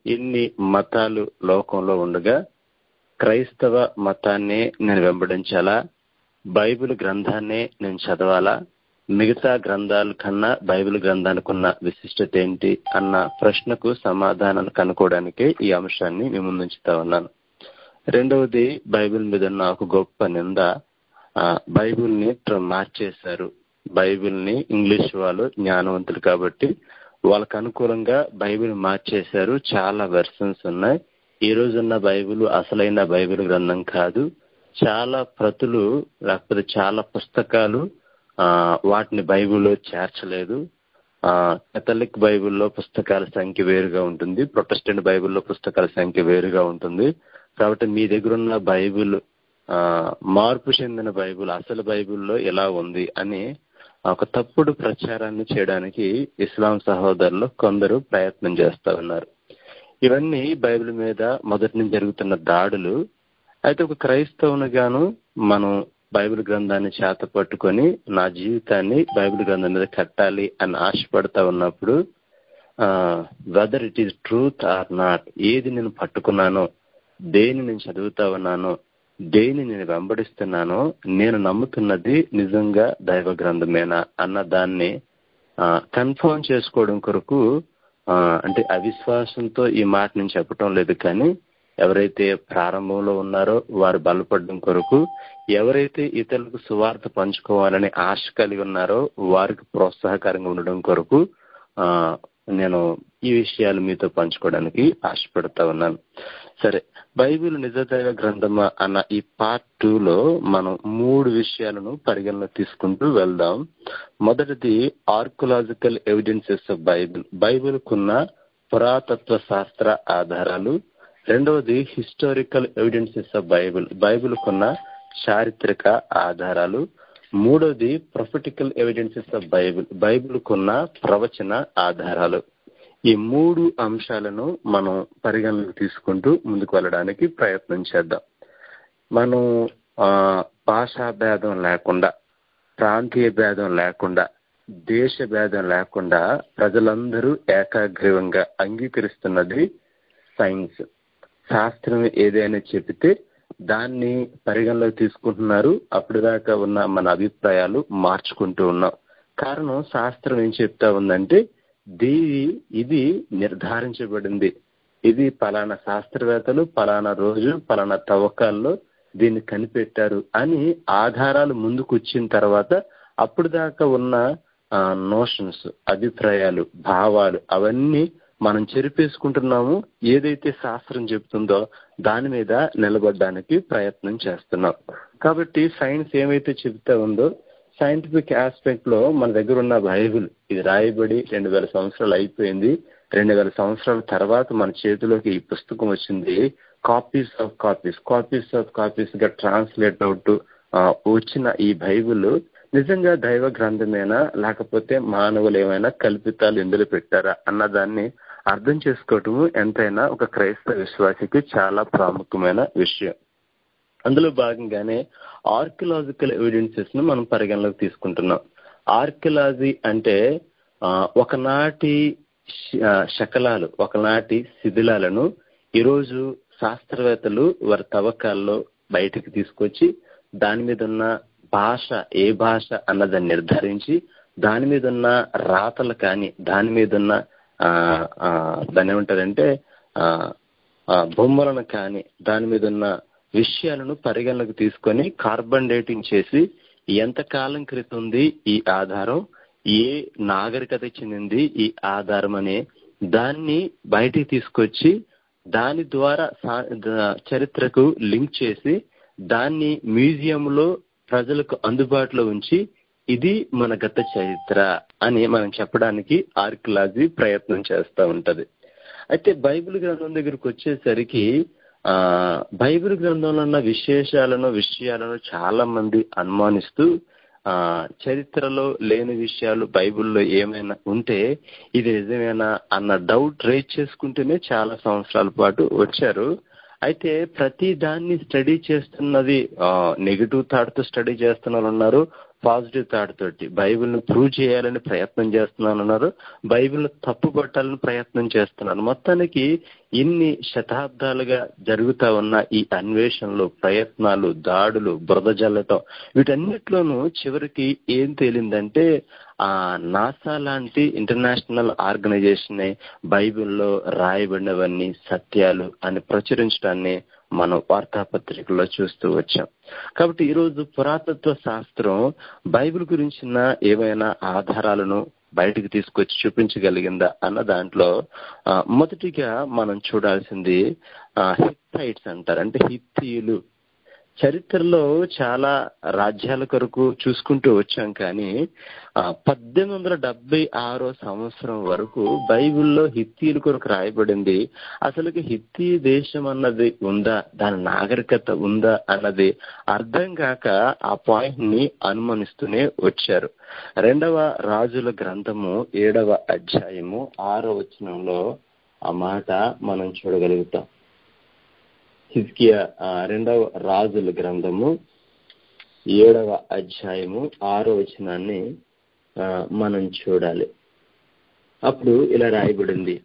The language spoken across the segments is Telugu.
ఇన్ని మతాలు లోకంలో ఉండగా క్రైస్తవ మతాన్నే నేను వెంబడించాలా, బైబిల్ గ్రంథాన్నే నేను చదవాలా, మిగతా గ్రంథాల కన్నా బైబిల్ గ్రంథానికి ఉన్న విశిష్టత ఏంటి అన్న ప్రశ్నకు సమాధానాలు కనుక్కోవడానికే ఈ అంశాన్ని మీ ముందుంచుతా ఉన్నాను. రెండవది, బైబిల్ మీద నాకు గొప్ప నింద, బైబిల్ని మార్చేశారు. బైబిల్ని ఇంగ్లీష్ వాళ్ళు జ్ఞానవంతులు కాబట్టి వాళ్ళకు అనుకూలంగా బైబిల్ మార్చేశారు. చాలా వెర్షన్స్ ఉన్నాయి. ఈ రోజున్న బైబిల్ అసలైన బైబిల్ గ్రంథం కాదు. చాలా ప్రతులు లేకపోతే చాలా పుస్తకాలు వాటిని బైబిల్లో చేర్చలేదు. కేథలిక్ బైబిల్లో పుస్తకాల సంఖ్య వేరుగా ఉంటుంది, ప్రొటెస్టెంట్ బైబిల్లో పుస్తకాల సంఖ్య వేరుగా ఉంటుంది. కాబట్టి మీ దగ్గర ఉన్న బైబిల్ మార్పు చెందిన బైబిల్ అసలు బైబిల్లో ఎలా ఉంది అని ఒక తప్పుడు ప్రచారాన్ని చేయడానికి ఇస్లాం సహోదరులు కొందరు ప్రయత్నం చేస్తా ఉన్నారు. ఇవన్నీ బైబిల్ మీద మొదటి నుంచి జరుగుతున్న దాడులు. అయితే ఒక క్రైస్తవునిగాను మనం బైబిల్ గ్రంథాన్ని చేత పట్టుకొని నా జీవితాన్ని బైబిల్ గ్రంథం మీద కట్టాలి అని ఆశపడతా ఉన్నప్పుడు whether it is truth or not, ఏది నేను పట్టుకున్నానో, దేని నేను చదువుతా ఉన్నానో, దేని నేను వెంబడిస్తున్నానో, నేను నమ్ముతున్నది నిజంగా దైవ గ్రంథమేనా అన్న దాన్ని కన్ఫర్మ్ చేసుకోవడం కొరకు, అంటే అవిశ్వాసంతో ఈ మాట నేను చెప్పటం లేదు, కానీ ఎవరైతే ప్రారంభంలో ఉన్నారో వారు బలపడడం కొరకు, ఎవరైతే ఇతరులకు సువార్త పంచుకోవాలని ఆశ కలిగి ఉన్నారో వారికి ప్రోత్సాహకరంగా ఉండడం కొరకు నేను ఈ విషయాలు మీతో పంచుకోవడానికి ఆశపడతా ఉన్నాను. సరే, బైబిల్ నిజదైవ గ్రంథమా అన్న ఈ పార్ట్ 2లో మనం 3 విషయాలను పరిగణలో తీసుకుంటూ వెళ్దాం. మొదటిది ఆర్కియలాజికల్ ఎవిడెన్సెస్ ఆఫ్ బైబిల్, బైబిల్కున్న పురాతత్వ శాస్త్ర ఆధారాలు. రెండవది హిస్టారికల్ ఎవిడెన్సెస్ ఆఫ్ బైబిల్, బైబిల్కున్న చారిత్రక ఆధారాలు. మూడవది ప్రొఫెటికల్ ఎవిడెన్సెస్ ఆఫ్ బైబిల్, బైబిల్కున్న ప్రవచన ఆధారాలు. ఈ 3 అంశాలను మనం పరిగణలోకి తీసుకుంటూ ముందుకు వెళ్ళడానికి ప్రయత్నం చేద్దాం. మనం భాషా భేదం లేకుండా, ప్రాంతీయ భేదం లేకుండా, దేశ భేదం లేకుండా ప్రజలందరూ ఏకాగ్రీవంగా అంగీకరిస్తున్నది సైన్స్. శాస్త్రం ఏదైనా చెబితే దాన్ని పరిగణలోకి తీసుకుంటున్నారు. అప్పుడు దాకా ఉన్న మన అభిప్రాయాలు మార్చుకుంటూ ఉన్నాం. కారణం, శాస్త్రం ఏం చెప్తా ఉందంటే ఇది నిర్ధారించబడింది, ఇది పలానా శాస్త్రవేత్తలు పలానా రోజు పలానా తవ్వకాల్లో దీన్ని కనిపెట్టారు అని ఆధారాలు ముందుకు వచ్చిన తర్వాత అప్పుడు దాకా ఉన్న నోషన్స్, అభిప్రాయాలు, భావాలు అవన్నీ మనం చెరిపేసుకుంటున్నాము. ఏదైతే శాస్త్రం చెప్తుందో దాని మీద నిలబడడానికి ప్రయత్నం చేస్తున్నాం. కాబట్టి సైన్స్ ఏమైతే చెబుతా ఉందో, సైంటిఫిక్ ఆస్పెక్ట్ లో మన దగ్గర ఉన్న బైబిల్, ఇది రాయబడి 2000 సంవత్సరాలు అయిపోయింది. 2000 సంవత్సరాల తర్వాత మన చేతిలోకి ఈ పుస్తకం వచ్చింది. కాపీస్ ఆఫ్ కాపీస్ గా ట్రాన్స్లేట్ అవుట్ వచ్చిన ఈ బైబిల్ నిజంగా దైవ గ్రంథమేనా, లేకపోతే మానవులు ఏమైనా కల్పితాలు ఇందులో పెట్టారా అన్నదాన్ని అర్థం చేసుకోవటము ఎంతైనా ఒక క్రైస్తవ విశ్వాసికి చాలా ప్రాముఖ్యమైన విషయం. అందులో భాగంగానే ఆర్కియలాజికల్ ఎవిడెన్సెస్ ను మనం పరిగణలోకి తీసుకుంటున్నాం. ఆర్కియలాజీ అంటే ఒకనాటి శకలాలు, ఒకనాటి శిథిలాలను ఈరోజు శాస్త్రవేత్తలు వారి తవ్వకాల్లో బయటకు తీసుకొచ్చి దాని మీద ఉన్న భాష, ఏ భాష అన్నదాన్ని నిర్ధారించి, దాని మీద ఉన్న రాతలు కానీ, దాని మీద ఉన్న దాన్ని ఏమంటారంటే బొమ్మలను కానీ, దాని మీద ఉన్న విషయాలను పరిగణలోకి తీసుకొని కార్బన్ డేటింగ్ చేసి ఎంతకాలం క్రితం ఉంది ఈ ఆధారం, ఏ నాగరికత చెందింది ఈ ఆధారం అనే దాన్ని బయటికి తీసుకొచ్చి దాని ద్వారా చరిత్రకు లింక్ చేసి దాన్ని మ్యూజియంలో ప్రజలకు అందుబాటులో ఉంచి ఇది మన గత చరిత్ర అని మనం చెప్పడానికి ఆర్కియలాజీ ప్రయత్నం చేస్తూ ఉంటది. అయితే బైబిల్ గ్రంథం దగ్గరికి వచ్చేసరికి బైబిల్ గ్రంథంలో ఉన్న విషయాలను చాలా మంది అనుమానిస్తూ చరిత్రలో లేని విషయాలు బైబిల్లో ఏమైనా ఉంటే ఇది నిజమేనా అన్న డౌట్ రేజ్ చేసుకుంటూనే చాలా సంవత్సరాల పాటు వచ్చారు. అయితే ప్రతి దాన్ని స్టడీ చేస్తున్నది నెగిటివ్ థాట్ తో స్టడీ చేస్తున్న వాళ్ళు ఉన్నారు, పాజిటివ్ థాట్ తోటి బైబిల్ను ప్రూవ్ చేయాలని ప్రయత్నం చేస్తున్నానన్నారు, బైబిల్ను తప్పు పట్టాలని ప్రయత్నం చేస్తున్నారు. మొత్తానికి ఇన్ని శతాబ్దాలుగా జరుగుతా ఉన్న ఈ అన్వేషణలు, ప్రయత్నాలు, దాడులు, బురద జల్లటం, వీటన్నిటిలోనూ చివరికి ఏం తేలిందంటే ఆ నాసా లాంటి ఇంటర్నేషనల్ ఆర్గనైజేషన్ బైబిల్లో రాయబడినవన్నీ సత్యాలు అని ప్రచురించడాన్ని మనం వార్తాపత్రికల్లో చూస్తూ వచ్చాం. కాబట్టి ఈరోజు పురాతత్వ శాస్త్రం బైబిల్ గురించిన ఏవైనా ఆధారాలను బయటకు తీసుకొచ్చి చూపించగలిగిందా అన్న దాంట్లో మొదటిగా మనం చూడాల్సింది హిత్తైట్స్ అంటారు, అంటే హిత్తీయులు. చరిత్రలో చాలా రాజ్యాల కొరకు చూసుకుంటూ వచ్చాం, కానీ 1876 సంవత్సరం వరకు బైబిల్లో హిత్తీయుల కొరకు రాయబడింది. అసలుకి హిత్తీ దేశం అన్నది ఉందా, దాని నాగరికత ఉందా అన్నది అర్థం కాక ఆ పాయింట్ ని అనుమానిస్తూనే వచ్చారు. 2వ రాజుల గ్రంథము 7వ అధ్యాయము 6వ వచనంలో ఆ మాట మనం చూడగలుగుతాం. హిజ్కియా 2వ రాజుల గ్రంథము 7వ అధ్యాయము 6వ వచనాన్ని మనం చూడాలి. అప్పుడు ఇలా రాయబడింది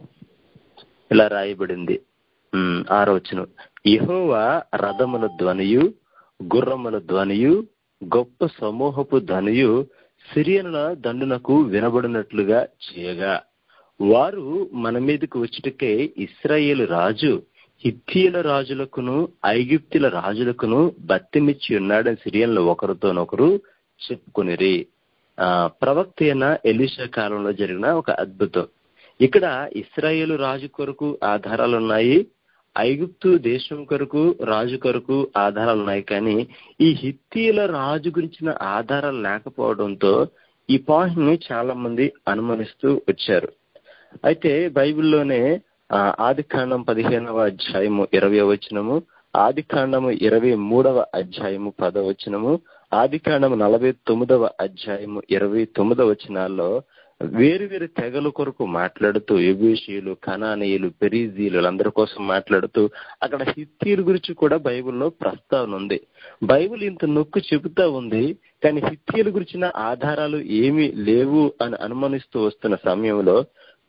6వ వచనం, యెహోవా రథముల ధ్వనియు గుర్రముల ధ్వనియు గొప్ప సమూహపు ధ్వనియు సిరియనుల దండునకు వినబడినట్లుగా చేయగా వారు మన మీదకు వచ్చుటకే ఇశ్రాయేలు రాజు హిత్తీయుల రాజులకును ఐగుప్తుల రాజులకును బత్తిమిచ్చి ఉన్నాడని సిరియన్లు ఒకరితోనొకరు చెప్పుకునిరి. ప్రవక్త అయిన ఎలీషా కాలంలో జరిగిన ఒక అద్భుతం. ఇక్కడ ఇశ్రాయేలు రాజు కొరకు ఆధారాలు ఉన్నాయి, ఐగుప్తు దేశం కొరకు రాజు కొరకు ఆధారాలు ఉన్నాయి, కానీ ఈ హిత్తీయుల రాజు గురించిన ఆధారాలు లేకపోవడంతో ఈ పాయింట్ ని చాలా మంది అనుమానిస్తూ వచ్చారు. అయితే బైబిల్లోనే ఆదికాండం 15వ అధ్యాయము 20వ వచనము, ఆదికాండము 23వ అధ్యాయము 10వ వచనము, ఆదికాండము 49వ అధ్యాయము 29వ వచనాల్లో వేరు వేరు తెగల కొరకు మాట్లాడుతూ యెబూసీయులు, కనానీయులు, పెరీజీలు అందరి కోసం మాట్లాడుతూ అక్కడ హిత్తీయుల గురించి కూడా బైబిల్లో ప్రస్తావన ఉంది. బైబిల్ ఇంత నొక్కు చెబుతా ఉంది, కానీ హిత్తీయుల గురించిన ఆధారాలు ఏమీ లేవు అని అనుమానిస్తూ వస్తున్న సమయంలో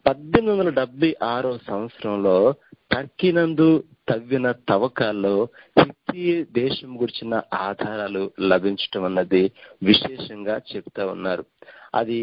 1876 సంవత్సరంలో టర్కీనందు తవ్విన తవ్వకాల్లో హిత్తీ దేశం గురించిన ఆధారాలు లభించటం అన్నది విశేషంగా చెప్తా ఉన్నారు. అది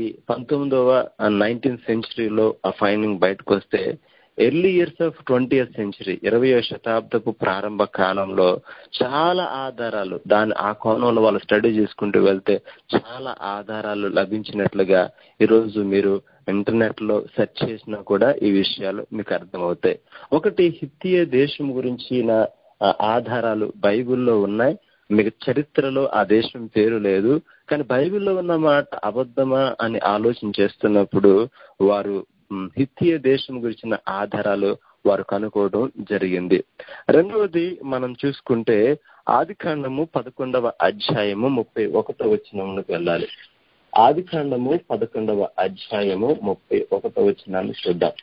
19th సెంచరీలో ఆ ఫైండింగ్ బయటకు వస్తే early years of 20th century 20వ శతాబ్దపు ప్రారంభ కాలంలో చాలా ఆధారాలు, ఆ కోణంలో వాళ్ళు స్టడీ చేసుకుంటూ వెళ్తే చాలా ఆధారాలు లభించినట్లుగా ఈరోజు మీరు ఇంటర్నెట్ లో సెర్చ్ చేసినా కూడా ఈ విషయాలు మీకు అర్థమవుతాయి. ఒకటి, హిత్తీయ దేశం గురించిన ఆధారాలు బైబిల్లో ఉన్నాయి, మీకు చరిత్రలో ఆ దేశం పేరు లేదు, కానీ బైబిల్లో ఉన్న మాట అబద్ధమా అని ఆలోచన చేస్తున్నప్పుడు వారు హిత్తీయ దేశం గురించిన ఆధారాలు వారు కనుక్కోవడం జరిగింది. రెండవది మనం చూసుకుంటే ఆదికాండము 11వ అధ్యాయము 31వ వచనంలోకి వెళ్ళాలి. ఆదికాండము 11వ అధ్యాయము 31వ వచనాన్ని చూద్దాం.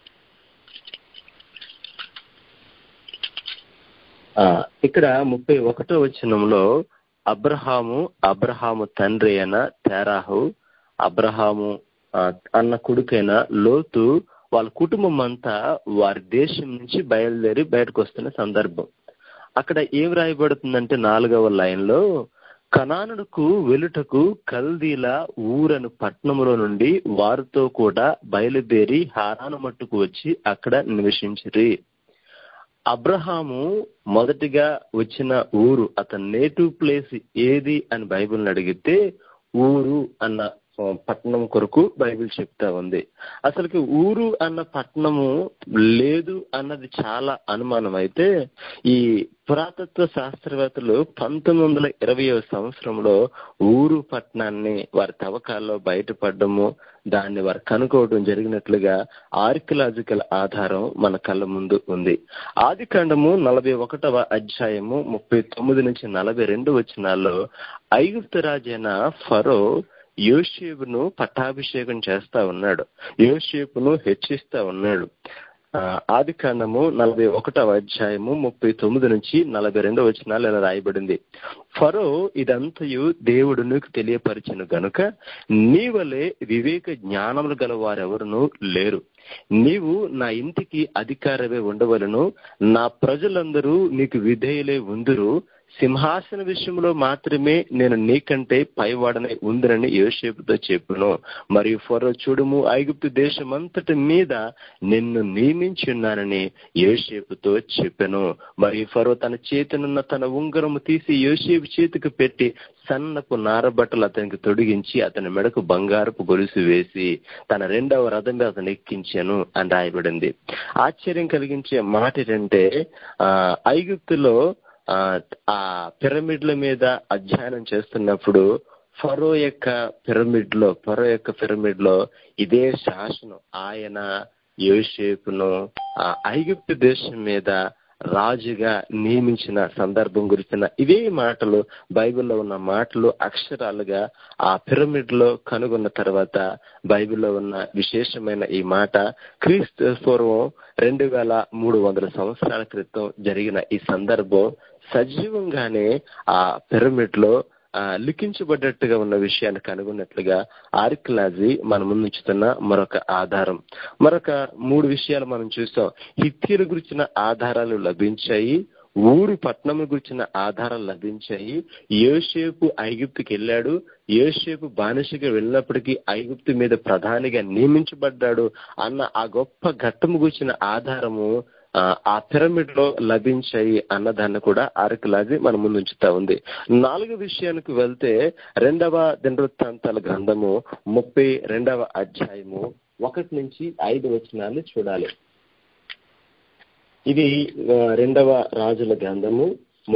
ఇక్కడ 31వ వచనంలో అబ్రహాము తండ్రి అయిన తెరాహు, అబ్రహాము అన్న కొడుకైన లోతు వాళ్ళ కుటుంబం అంతా వారి దేశం నుంచి బయలుదేరి బయటకు వస్తున్న సందర్భం. అక్కడ ఏం రాయబడుతుందంటే 4వ లైన్లో, కనానుకు వెలుటకు కల్దీల ఊరను పట్టణములో నుండి వారితో కూడా బయలుదేరి హారాను మట్టుకు వచ్చి అక్కడ నివసించిరి. అబ్రహాము మొదటిగా వచ్చిన ఊరు, అతని నేటివ్ ప్లేస్ ఏది అని బైబిల్ని అడిగితే ఊరు అన్న పట్టణం కొరకు బైబిల్ చెప్తా ఉంది. అసలుకి ఊరు అన్న పట్టణము లేదు అన్నది చాలా అనుమానం. అయితే ఈ పురాతత్వ శాస్త్రవేత్తలు 1920వ సంవత్సరంలో ఊరు పట్టణాన్ని వారి తవ్వకాల్లో బయటపడము, దాన్ని వారు కనుక్కోవడం జరిగినట్లుగా ఆర్కియలాజికల్ ఆధారం మన కళ్ళ ముందు ఉంది. ఆదికాండము 41వ అధ్యాయము 39 నుంచి 42 వచనాల్లో ఐగుప్తు రాజైన ఫరో యోసేపును పట్టాభిషేకం చేస్తా ఉన్నాడు, యోసేపును హెచ్చిస్తా ఉన్నాడు. ఆదికాండము 41వ అధ్యాయము 39 నుంచి 42 వచనాలు ఇలా రాయబడింది. ఫరో ఇదంతయు దేవుడు నీకు తెలియపరిచెను గనుక నీవలే వివేక జ్ఞానములు గల వారెవరునూ లేరు. నీవు నా ఇంటికి అధికారమే ఉండవలను, నా ప్రజలందరూ నీకు విధేయులే ఉందురు. సింహాసన విషయంలో మాత్రమే నేను నీకంటే పైవాడనే ఉందిరని యోసేపుతో చెప్పును. మరియు ఫరో చూడుము, ఐగుప్తు దేశమంతటి మీద నిన్ను నియమించి ఉన్నానని యోసేపుతో చెప్పెను. మరియు ఫరో తన చేతినున్న తన ఉంగరము తీసి యోసేపు చేతికి పెట్టి సన్నపు నారబట్టలు అతనికి తొడిగించి అతని మెడకు బంగారపు గొలుసు వేసి తన 2వ రథం మీద అతను ఎక్కించాను అని రాయబడింది. ఆశ్చర్యం కలిగించే మాట ఏంటంటే ఐగుప్తులో ఆ పిరమిడ్ల మీద అధ్యయనం చేస్తున్నప్పుడు ఫరో యొక్క పిరమిడ్ లో ఇదే శాసనం ఆయన యోసేపును ఐగుప్తు దేశం మీద రాజుగా నియమించిన సందర్భం గురించిన ఇవే మాటలు బైబిల్లో ఉన్న మాటలు అక్షరాలుగా ఆ పిరమిడ్ లో కనుగొన్న తర్వాత బైబిల్లో ఉన్న విశేషమైన ఈ మాట క్రీస్తు పూర్వం 2300 సంవత్సరాల క్రితం జరిగిన ఈ సందర్భం సజీవంగానే ఆ పిరమిడ్ లో లిఖించబడ్డట్టుగా ఉన్న విషయాన్ని కనుగొన్నట్లుగా ఆర్కియాలజీ మన ముందుంచుతున్న మరొక ఆధారం. మరొక 3 విషయాలు మనం చూసాం. హిత్తీల గురించిన ఆధారాలు లభించాయి, ఊరు పట్టణం గురించిన ఆధారాలు లభించాయి. యోసేపు ఐగుప్తుకి వెళ్ళాడు, యోసేపు బానిసగా వెళ్ళినప్పటికీ ఐగుప్తు మీద ప్రధానిగా నియమించబడ్డాడు అన్న ఆ గొప్ప ఘట్టము గురించిన ఆధారము ఆ పిరమిడ్ లో లభించాయి అన్నదాన్ని కూడా ఆర్కియాలజీ మన ముందు ఉంచుతా ఉంది. 4వ విషయానికి వెళ్తే 2వ దినవృత్తాంతాల గ్రంథము 32వ అధ్యాయము 1 నుంచి 5 వచనాలు చూడాలి. ఇది 2వ రాజుల గ్రంథము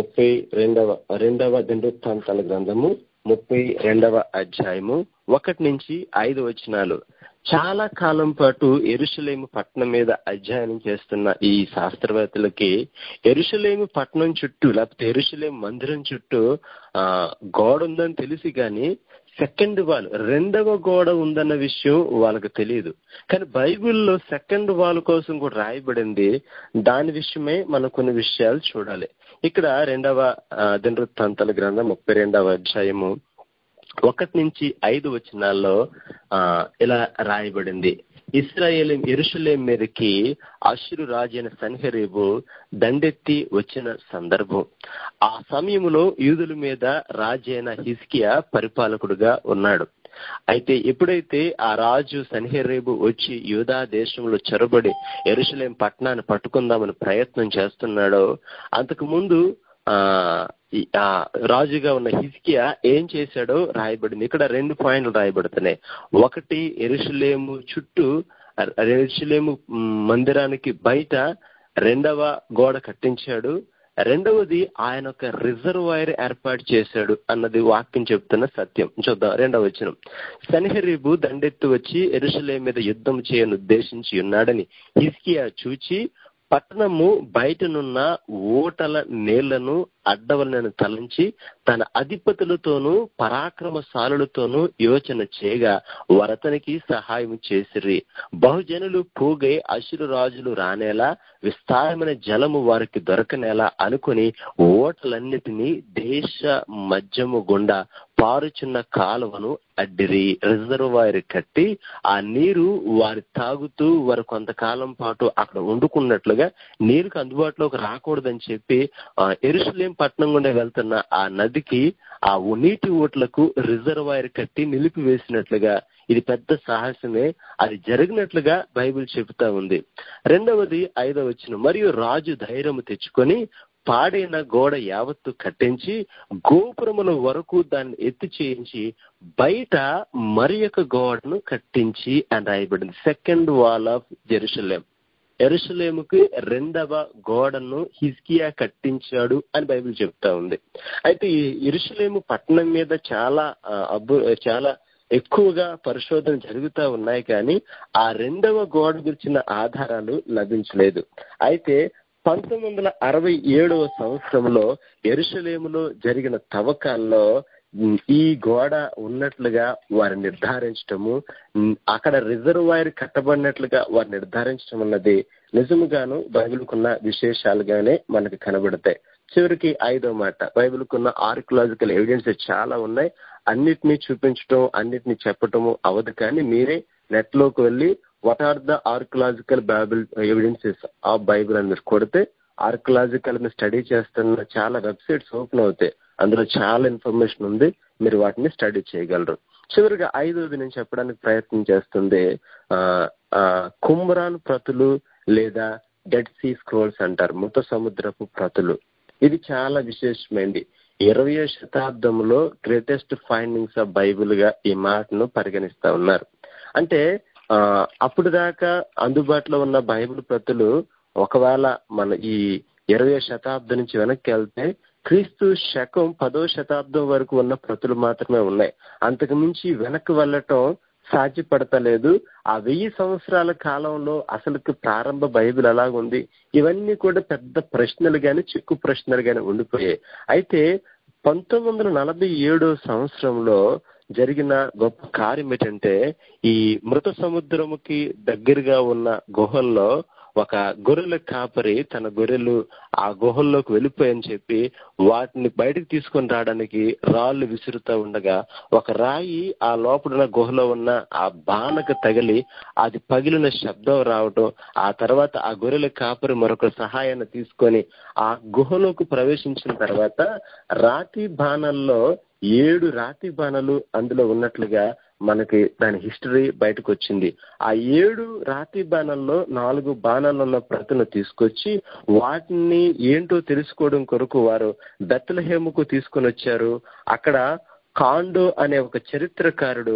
2వ దినవృత్తాంతాల గ్రంథము 32వ అధ్యాయము 1 నుంచి 5 వచనాలు. చాలా కాలం పాటు యెరూషలేము పట్టణం మీద అధ్యయనం చేస్తున్న ఈ శాస్త్రవేత్తలకి యెరూషలేము పట్టణం చుట్టూ లేకపోతే యెరూషలేము మందిరం చుట్టూ గోడ ఉందని తెలిసి కానీ సెకండ్ వాల్ 2వ గోడ ఉందన్న విషయం వాళ్ళకి తెలియదు. కానీ బైబిల్లో సెకండ్ వాల్ కోసం కూడా రాయబడింది. దాని విషయమే మనం కొన్ని విషయాలు చూడాలి. ఇక్కడ 2వ దినవృత్తాంతాల గ్రంథం 32వ అధ్యాయము 1 నుంచి 5 వచనాల్లో ఇలా రాయబడింది. యెరూషలేము మీదకి అష్షూరు రాజైన సన్హెరీబు దండెత్తి వచ్చిన సందర్భం. ఆ సమయంలో యూదుల మీద రాజైన హిజ్కియా పరిపాలకుడుగా ఉన్నాడు. అయితే ఎప్పుడైతే ఆ రాజు సన్హెరీబు వచ్చి యూదా దేశంలో చొరబడి యెరూషలేము పట్టణాన్ని పట్టుకుందామని ప్రయత్నం చేస్తున్నాడో అంతకు ముందు రాజుగా ఉన్న హిజ్కియా ఏం చేశాడో రాయబడింది. ఇక్కడ 2 పాయింట్లు రాయబడుతున్నాయి. 1, యెరూషలేము చుట్టూ యెరూషలేము మందిరానికి బయట 2వ గోడ కట్టించాడు. 2వది ఆయన ఒక రిజర్వాయర్ ఏర్పాటు చేశాడు అన్నది వాక్యం చెప్తున్న సత్యం. చూద్దాం 2వ వచనం. సన్హెరీబు దండెత్తి వచ్చి యెరూషలేము మీద యుద్ధం చేయను ఉద్దేశించి ఉన్నాడని హిజ్కియా చూచి పట్టణము బయటనున్న ఓటల నీళ్లను అడ్డవలనని తలంచి తన అధిపతులతోనూ పరాక్రమశాలులతోనూ యోచన చేయగా వరతనికి సహాయం చేసిరి. బహుజనులు పోగై అష్షూరు రాజులు రానేలా విస్తారమైన జలము వారికి దొరకనేలా అనుకుని ఓటలన్నిటినీ దేశ మధ్యము గుండా పారుచున్న కాలువను అడ్డిరి. రిజర్వాయర్ కట్టి ఆ నీరు వారి తాగుతూ వారు కొంతకాలం పాటు అక్కడ వండుకున్నట్లుగా నీరుకు అందుబాటులోకి రాకూడదని చెప్పి యెరూషలేము పట్టణం గుండా వెళ్తున్న ఆ నదికి ఆ నీటి ఓట్లకు రిజర్వాయర్ కట్టి నిలిపివేసినట్లుగా ఇది పెద్ద సాహసమే. అది జరిగినట్లుగా బైబిల్ చెబుతా ఉంది. 2వది 5వ వచనం. మరియు రాజు ధైర్యము తెచ్చుకొని పాడైన గోడ యావత్తు కట్టించి గోపురముల వరకు దాన్ని ఎత్తి చేయించి బయట మరి ఒక గోడను కట్టించి అని రాయబడింది. Second wall of Jerusalem. యెరూషలేముకి 2వ గోడను హిజ్కియా కట్టించాడు అని బైబిల్ చెప్తా ఉంది. అయితే ఈ యెరూషలేము పట్టణం మీద చాలా ఎక్కువగా పరిశోధన జరుగుతూ ఉన్నాయి, కానీ ఆ 2వ గోడ గురించిన ఆధారాలు లభించలేదు. అయితే 1967వ సంవత్సరంలో యెరూషలేములో జరిగిన తవ్వకాల్లో ఈ గోడ ఉన్నట్లుగా వారు నిర్ధారించటము, అక్కడ రిజర్వాయర్ కట్టబడినట్లుగా వారు నిర్ధారించడం అన్నది నిజముగాను బైబిల్కున్న విశేషాలుగానే మనకు కనబడతాయి. చివరికి 5వ మాట, బైబిల్కున్న ఆర్కియలాజికల్ ఎవిడెన్సెస్ చాలా ఉన్నాయి. అన్నిటినీ చూపించడం, అన్నిటినీ చెప్పటము అవదు. కానీ మీరే నెట్ లోకి వెళ్ళి what are the archaeological Bible evidences of Bible అని మీరు కొడితే ఆర్కియలాజికల్ స్టడీ చేస్తున్న చాలా వెబ్సైట్స్ ఓపెన్ అవుతాయి. అందులో చాలా ఇన్ఫర్మేషన్ ఉంది. మీరు వాటిని స్టడీ చేయగలరు. చివరిగా 5వది నేను చెప్పడానికి ప్రయత్నం చేస్తుంది కుమ్రాన్ ప్రతులు లేదా డెడ్ సీ స్క్రోల్స్ అంటారు, మృత సముద్రపు ప్రతులు. ఇది చాలా విశేషమైంది. 20వ శతాబ్దంలో గ్రేటెస్ట్ ఫైండింగ్స్ ఆఫ్ బైబిల్ గా ఈ మాటను పరిగణిస్తా ఉన్నారు. అంటే అప్పుడు దాకా అందుబాటులో ఉన్న బైబిల్ ప్రతులు ఒకవేళ మన ఈ 20వ శతాబ్దం నుంచి వెనక్కి వెళ్తే క్రీస్తు శకం 10వ శతాబ్దం వరకు ఉన్న ప్రతులు మాత్రమే ఉన్నాయి. అంతకు మించి వెనక్కి వెళ్ళటం సాధ్యపడతలేదు. ఆ 1000 సంవత్సరాల కాలంలో అసలుకి ప్రారంభ బైబిల్ ఎలాగుంది, ఇవన్నీ కూడా పెద్ద ప్రశ్నలు గాని చిక్కు ప్రశ్నలు గాని ఉండిపోయాయి. అయితే 1947 సంవత్సరంలో జరిగిన గొప్ప కార్యం ఏంటంటే, ఈ మృత సముద్రముకి దగ్గరగా ఉన్న గుహల్లో ఒక గొర్రెల కాపరి తన గొర్రెలు ఆ గుహల్లోకి వెళ్ళిపోయని చెప్పి వాటిని బయటకు తీసుకొని రావడానికి రాళ్లు విసురుతూ ఉండగా ఒక రాయి ఆ లోపల గుహలో ఉన్న ఆ బాణకు తగిలి అది పగిలిన శబ్దం రావటం, ఆ తర్వాత ఆ గొర్రెల కాపరి మరొక సహాయాన్ని తీసుకొని ఆ గుహలోకి ప్రవేశించిన తర్వాత రాతి బాణల్లో 7 రాతి బాణలు అందులో ఉన్నట్లుగా మనకి దాని హిస్టరీ బయటకు వచ్చింది. ఆ 7 రాతి బాణల్లో 4 బాణాలు ఉన్న ప్రతులను తీసుకొచ్చి వాటిని ఏంటో తెలుసుకోవడం కొరకు వారు బెత్లెహేముకు తీసుకొని వచ్చారు. అక్కడ కాండో అనే ఒక చరిత్రకారుడు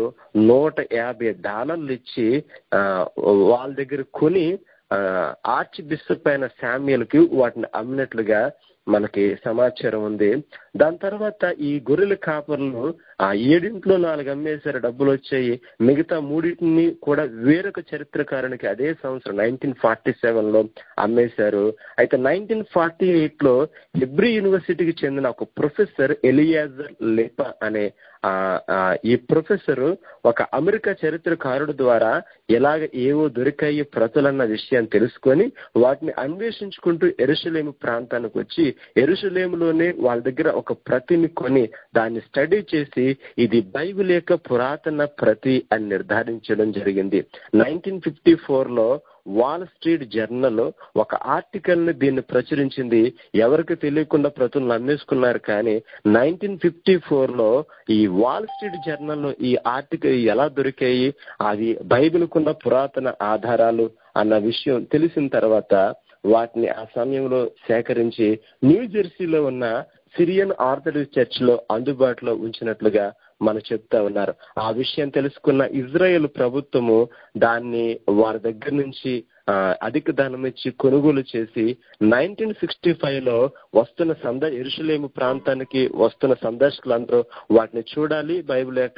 $150 ఇచ్చి వాళ్ళ దగ్గర కొని ఆర్చ్ బిషప్ అయిన శామ్యుయల్ కి వాటిని అమ్మినట్లుగా మనకి సమాచారం ఉంది. దాని తర్వాత ఈ గొర్రెల కాపర్లు ఆ 7 4 అమ్మేశారు, డబ్బులు వచ్చాయి. మిగతా 3 కూడా వేరొక చరిత్రకారునికి అదే సంవత్సరం 1947లో అమ్మేశారు. అయితే 1948లో హెబ్రీ యూనివర్సిటీకి చెందిన ఒక ప్రొఫెసర్ ఎలియాజర్ లెపా అనే ఈ ప్రొఫెసర్ ఒక అమెరికా చరిత్రకారుడు ద్వారా ఎలాగ ఏవో దొరికాయి ప్రతులన్న విషయాన్ని తెలుసుకొని వాటిని అన్వేషించుకుంటూ యెరూషలేము ప్రాంతానికి వచ్చి యెరూషలేములోనే వాళ్ళ దగ్గర ఒక ప్రతిని కొని దాన్ని స్టడీ చేసి ఇది బైబిల్ యొక్క పురాతన ప్రతి అని నిర్ధారించడం జరిగింది. 1954లో వాల్ స్ట్రీట్ జర్నల్ ఒక ఆర్టికల్ ని దీన్ని ప్రచురించింది. ఎవరికి తెలియకుండా ప్రతులను అమ్మేసుకున్నారు. కానీ 1954లో ఈ వాల్ స్ట్రీట్ జర్నల్ ఈ ఆర్టికల్ ఎలా దొరికాయి, అది బైబిల్కున్న పురాతన ఆధారాలు అన్న విషయం తెలిసిన తర్వాత వాటిని ఆ సమయంలో సేకరించి న్యూ జెర్సీలో ఉన్న సిరియన్ ఆర్థడాక్స్ చర్చ్ లో అందుబాటులో ఉంచినట్లుగా మనకు చెప్తా ఉన్నారు. ఆ విషయం తెలుసుకున్న ఇజ్రాయెల్ ప్రభుత్వము దాన్ని వారి దగ్గర నుంచి అధిక ధనం ఇచ్చి కొనుగోలు చేసి 1965లో వస్తున్న యెరూషలేము ప్రాంతానికి వస్తున్న సందర్శకులందరూ వాటిని చూడాలి, బైబిల్ యొక్క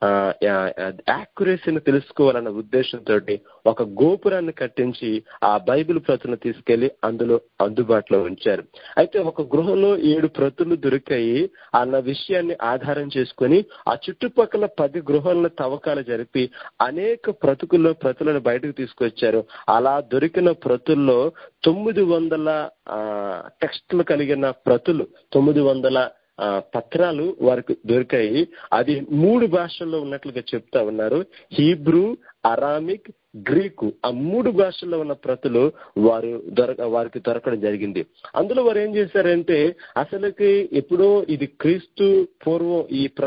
యాక్యురసీని తెలుసుకోవాలన్న ఉద్దేశంతో ఒక గోపురాన్ని కట్టించి ఆ బైబిల్ ప్రతులను తీసుకెళ్లి అందులో అందుబాటులో ఉంచారు. అయితే ఒక గృహంలో 7 ప్రతులు దొరికాయి అన్న విషయాన్ని ఆధారం చేసుకుని ఆ చుట్టుపక్కల 10 గృహాలను తవ్వకాలు జరిపి అనేక ప్రతులను బయటకు తీసుకొచ్చారు. అలా దొరికిన ప్రతుల్లో 900 టెక్స్టులు కలిగిన ప్రతులు, 900 పత్రాలు వారికి దొరికాయి. అది 3 భాషల్లో ఉన్నట్లుగా చెప్తా ఉన్నారు. హీబ్రూ, అరామిక్, గ్రీకు, ఆ 3 భాషల్లో ఉన్న ప్రతులు వారికి దొరకడం జరిగింది. అందులో వారు ఏం చేశారంటే అసలుకి ఎప్పుడో ఇది క్రీస్తు పూర్వం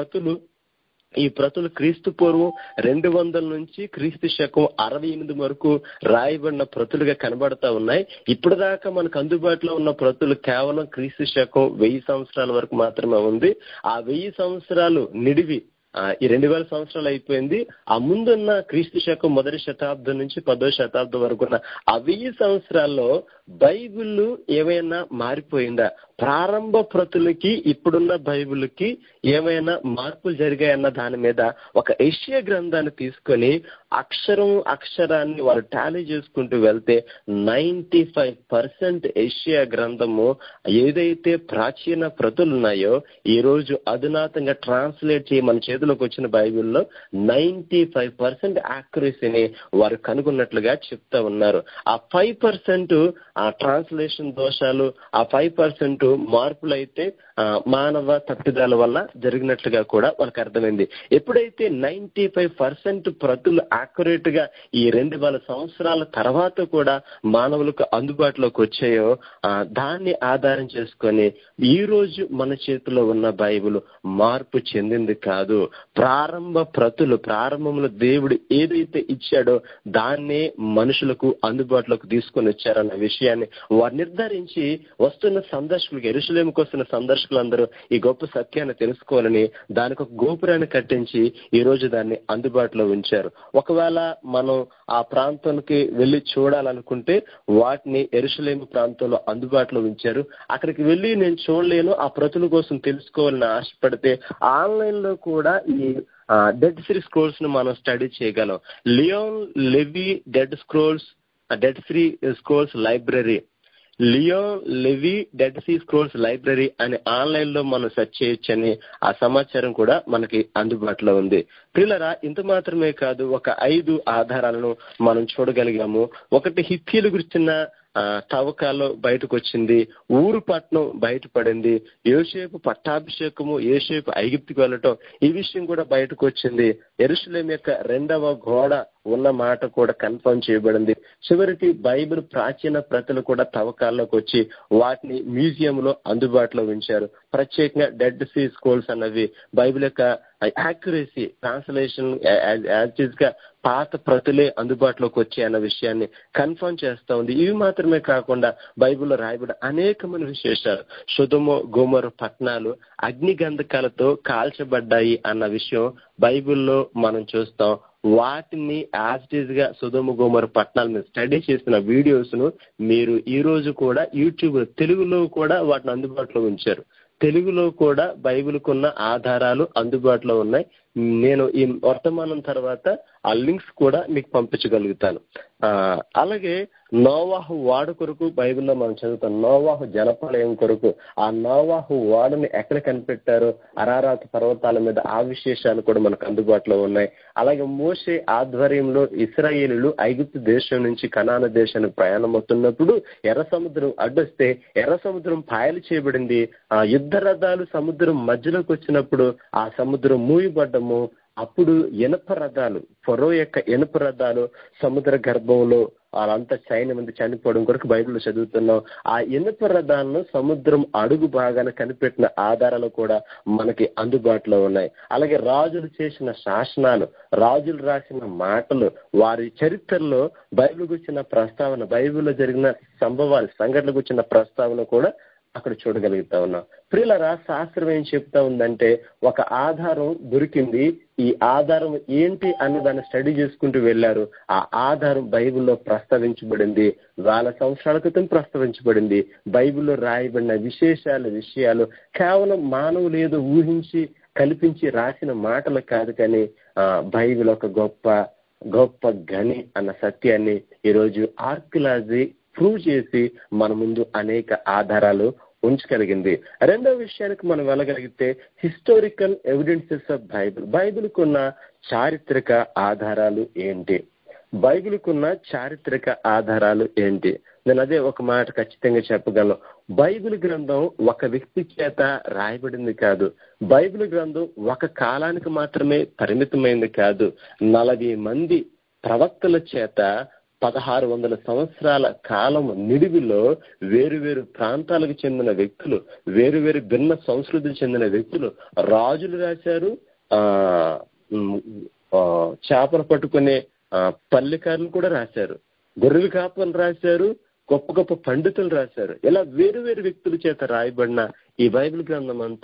ఈ ప్రతులు క్రీస్తు పూర్వం 200 నుంచి క్రీస్తు శకం 68 వరకు రాయబడిన ప్రతులుగా కనబడతా ఉన్నాయి. ఇప్పుడు దాకా మనకు అందుబాటులో ఉన్న ప్రతులు కేవలం క్రీస్తు శకం 1000 సంవత్సరాల వరకు మాత్రమే ఉంది. ఆ 1000 సంవత్సరాలు నిడివి ఈ 2000 సంవత్సరాలు అయిపోయింది. ఆ ముందున్న క్రీస్తు శకం 1వ శతాబ్దం నుంచి 10వ శతాబ్దం వరకు ఉన్న ఆ 1000 సంవత్సరాల్లో బైబిల్ ఏమైనా మారిపోయిందా, ప్రారంభ ప్రతులకి ఇప్పుడున్న బైబిల్కి ఏమైనా మార్పులు జరిగాయన్న దాని మీద ఒక యెషయా గ్రంథాన్ని తీసుకొని అక్షరాన్ని వారు టాలీ చేసుకుంటూ వెళ్తే 95% యెషయా గ్రంథము ఏదైతే ప్రాచీన ప్రతులు ఉన్నాయో ఈ రోజు అధునాతంగా ట్రాన్స్లేట్ చేయి మన చేతిలోకి వచ్చిన బైబిల్లో 95% యాక్యురసీని వారు కనుగొన్నట్లుగా చెప్తా ఉన్నారు. ఆ 5% ఆ ట్రాన్స్లేషన్ దోషాలు, ఆ 5% మార్పులు అయితే మానవ తప్పిదాల వల్ల జరిగినట్లుగా కూడా వాళ్ళకి అర్థమైంది. ఎప్పుడైతే 95% ప్రతులు యాక్యురేట్ గా ఈ 2000 సంవత్సరాల తర్వాత కూడా మానవులకు అందుబాటులోకి వచ్చాయో దాన్ని ఆధారం చేసుకొని ఈ రోజు మన చేతిలో ఉన్న బైబిల్ మార్పు చెందింది కాదు. ప్రారంభంలో దేవుడు ఏదైతే ఇచ్చాడో దాన్నే మనుషులకు అందుబాటులోకి తీసుకొని వచ్చారన్న విషయాన్ని వారు నిర్ధారించి వస్తున్న సందర్శకులకు, యెరూషలేముకు వస్తున్న సందర్శకులందరూ ఈ గొప్ప సత్యాన్ని తెలుసుకోవాలని దానికి ఒక గోపురాన్ని కట్టించి ఈ రోజు దాన్ని అందుబాటులో ఉంచారు. ఒకవేళ మనం ఆ ప్రాంతానికి వెళ్లి చూడాలనుకుంటే వాటిని యెరూషలేము ప్రాంతంలో అందుబాటులో ఉంచారు. అక్కడికి వెళ్లి నేను చూడలేను, ఆ ప్రతుల కోసం తెలుసుకోవాలని ఆశపడితే ఆన్లైన్ లో కూడా ఈ డెడ్ సీ స్క్రోల్స్ ను మనం స్టడీ చేయగలం. Leon Levy Dead Sea Scrolls library, Leon Levy Dead Sea Scrolls library అని ఆన్లైన్ లో మనం సెర్చ్ చేయొచ్చని ఆ సమాచారం కూడా మనకి అందుబాటులో ఉంది. ప్రియులారా, ఇంత మాత్రమే కాదు, ఒక 5 ఆధారాలను మనం చూడగలిగాము. ఒకటి, హిత్తీలు గురించిన తవ్వకాల్లో బయటకు వచ్చింది, ఊరు పట్నం బయటపడింది, యోసేపు పట్టాభిషేకము, యోసేపు ఐగుప్తుకు వెళ్ళటం, ఈ విషయం కూడా బయటకు వచ్చింది. యెరూషలేము యొక్క 2వ గోడ ఉన్న మాట కూడా కన్ఫర్మ్ చేయబడింది. చివరికి బైబిల్ ప్రాచీన ప్రతులు కూడా తవ్వకాల్లోకి వచ్చి వాటిని మ్యూజియంలో అందుబాటులో ఉంచారు. ప్రత్యేకంగా డెడ్ సీ స్క్రోల్స్ అన్నవి బైబిల్ యొక్క యాక్యురసీ, ట్రాన్స్లేషన్ యాజ్ గా పాత ప్రతులే అందుబాటులోకి వచ్చాయి అన్న విషయాన్ని కన్ఫర్మ్ చేస్తా ఉంది. ఇవి మాత్రమే కాకుండా బైబిల్లో రాయబడిన అనేకమైన విశేషాలు, సొదొమ గొమొర్రా పట్టణాలు అగ్ని గంధకాలతో కాల్చబడ్డాయి అన్న విషయం బైబిల్లో మనం చూస్తాం. వాటిని యాజ్ ఇట్ ఈజ్ గా సొదొమ గొమొర్రా పట్టణాల మీద స్టడీ చేసిన వీడియోస్ ను మీరు ఈ రోజు కూడా యూట్యూబ్ తెలుగులో కూడా వాటిని అందుబాటులో ఉంచారు. తెలుగులో కూడా బైబిల్కున్న ఆధారాలు అందుబాటులో ఉన్నాయి. నేను ఈ వర్తమానం తర్వాత ఆ లింక్స్ కూడా మీకు పంపించగలుగుతాను. అలాగే నోవాహు వాడ కొరకు బైబిల్లో మనం చదువుతాం. నోవాహు జలప్రళయం కొరకు ఆ నోవాహు వాడని ఎక్కడ కనిపెట్టారో అరారాతు పర్వతాల మీద ఆ విశేషాలు కూడా మనకు అందుబాటులో ఉన్నాయి. అలాగే మోషే ఆధ్వర్యంలో ఇశ్రాయేలీయులు ఐగుప్తు దేశం నుంచి కనాను దేశానికి ప్రయాణం అవుతున్నప్పుడు ఎర్ర సముద్రం అడ్డొస్తే ఎర్ర సముద్రం పాయలు చేయబడింది. ఆ యుద్ధ రథాలు సముద్రం మధ్యలోకి వచ్చినప్పుడు ఆ సముద్రం మూయబడ్డము. అప్పుడు ఇనప రథాలు, ఫరో యొక్క ఇనప రథాలు సముద్ర గర్భంలో వాళ్ళంతా సైన్యం మంది చనిపోవడం కొరకు బైబిల్లో చదువుతున్నాం. ఆ ఇనప రథాలను సముద్రం అడుగు భాగాన కనిపెట్టిన ఆధారాలు కూడా మనకి అందుబాటులో ఉన్నాయి. అలాగే రాజులు చేసిన శాసనాలు, రాజులు రాసిన మాటలు, వారి చరిత్రలో బైబిల్ గురించిన ప్రస్తావన, బైబిల్లో జరిగిన సంభవాలు, సంఘటనలు గురించిన ప్రస్తావన కూడా అక్కడ చూడగలుగుతా ఉన్నాం. ప్రియులారా, శాస్త్రం ఏం చెప్తా ఉందంటే ఒక ఆధారం దొరికింది, ఈ ఆధారం ఏంటి అన్న దాన్ని స్టడీ చేసుకుంటూ వెళ్ళారు. ఆ ఆధారం బైబిల్లో ప్రస్తావించబడింది, 1000 సంవత్సరాల క్రితం ప్రస్తావించబడింది. బైబిల్లో రాయబడిన విషయాలు కేవలం మానవులు ఏదో ఊహించి కల్పించి రాసిన మాటలు కాదు, కానీ బైబిల్ ఒక గొప్ప గని అన్న సత్యాన్ని ఈరోజు ఆర్కియాలజీ ప్రూవ్ చేసి మన ముందు అనేక ఆధారాలు ఉంచగలిగింది. రెండవ విషయానికి మనం వెళ్ళగలిగితే హిస్టారికల్ ఎవిడెన్సెస్ ఆఫ్ బైబిల్. బైబిల్కున్న చారిత్రక ఆధారాలు ఏంటి? నేను అదే ఒక మాట ఖచ్చితంగా చెప్పగలను. బైబిల్ గ్రంథం ఒక వ్యక్తి చేత రాయబడింది కాదు. బైబిల్ గ్రంథం ఒక కాలానికి మాత్రమే పరిమితమైంది కాదు. 40 మంది ప్రవక్తల చేత 1600 సంవత్సరాల కాలం నిడివిలో వేరువేరు ప్రాంతాలకు చెందిన వ్యక్తులు, వేరువేరు భిన్న సంస్కృతికి చెందిన వ్యక్తులు, రాజులు రాశారు, చేపలు పట్టుకునే పల్లెకారులు కూడా రాశారు, గొర్రెలు కాపలు రాశారు, గొప్ప పండితులు రాశారు. ఇలా వేరువేరు వ్యక్తుల చేత రాయబడిన ఈ బైబిల్ గ్రంథం అంతా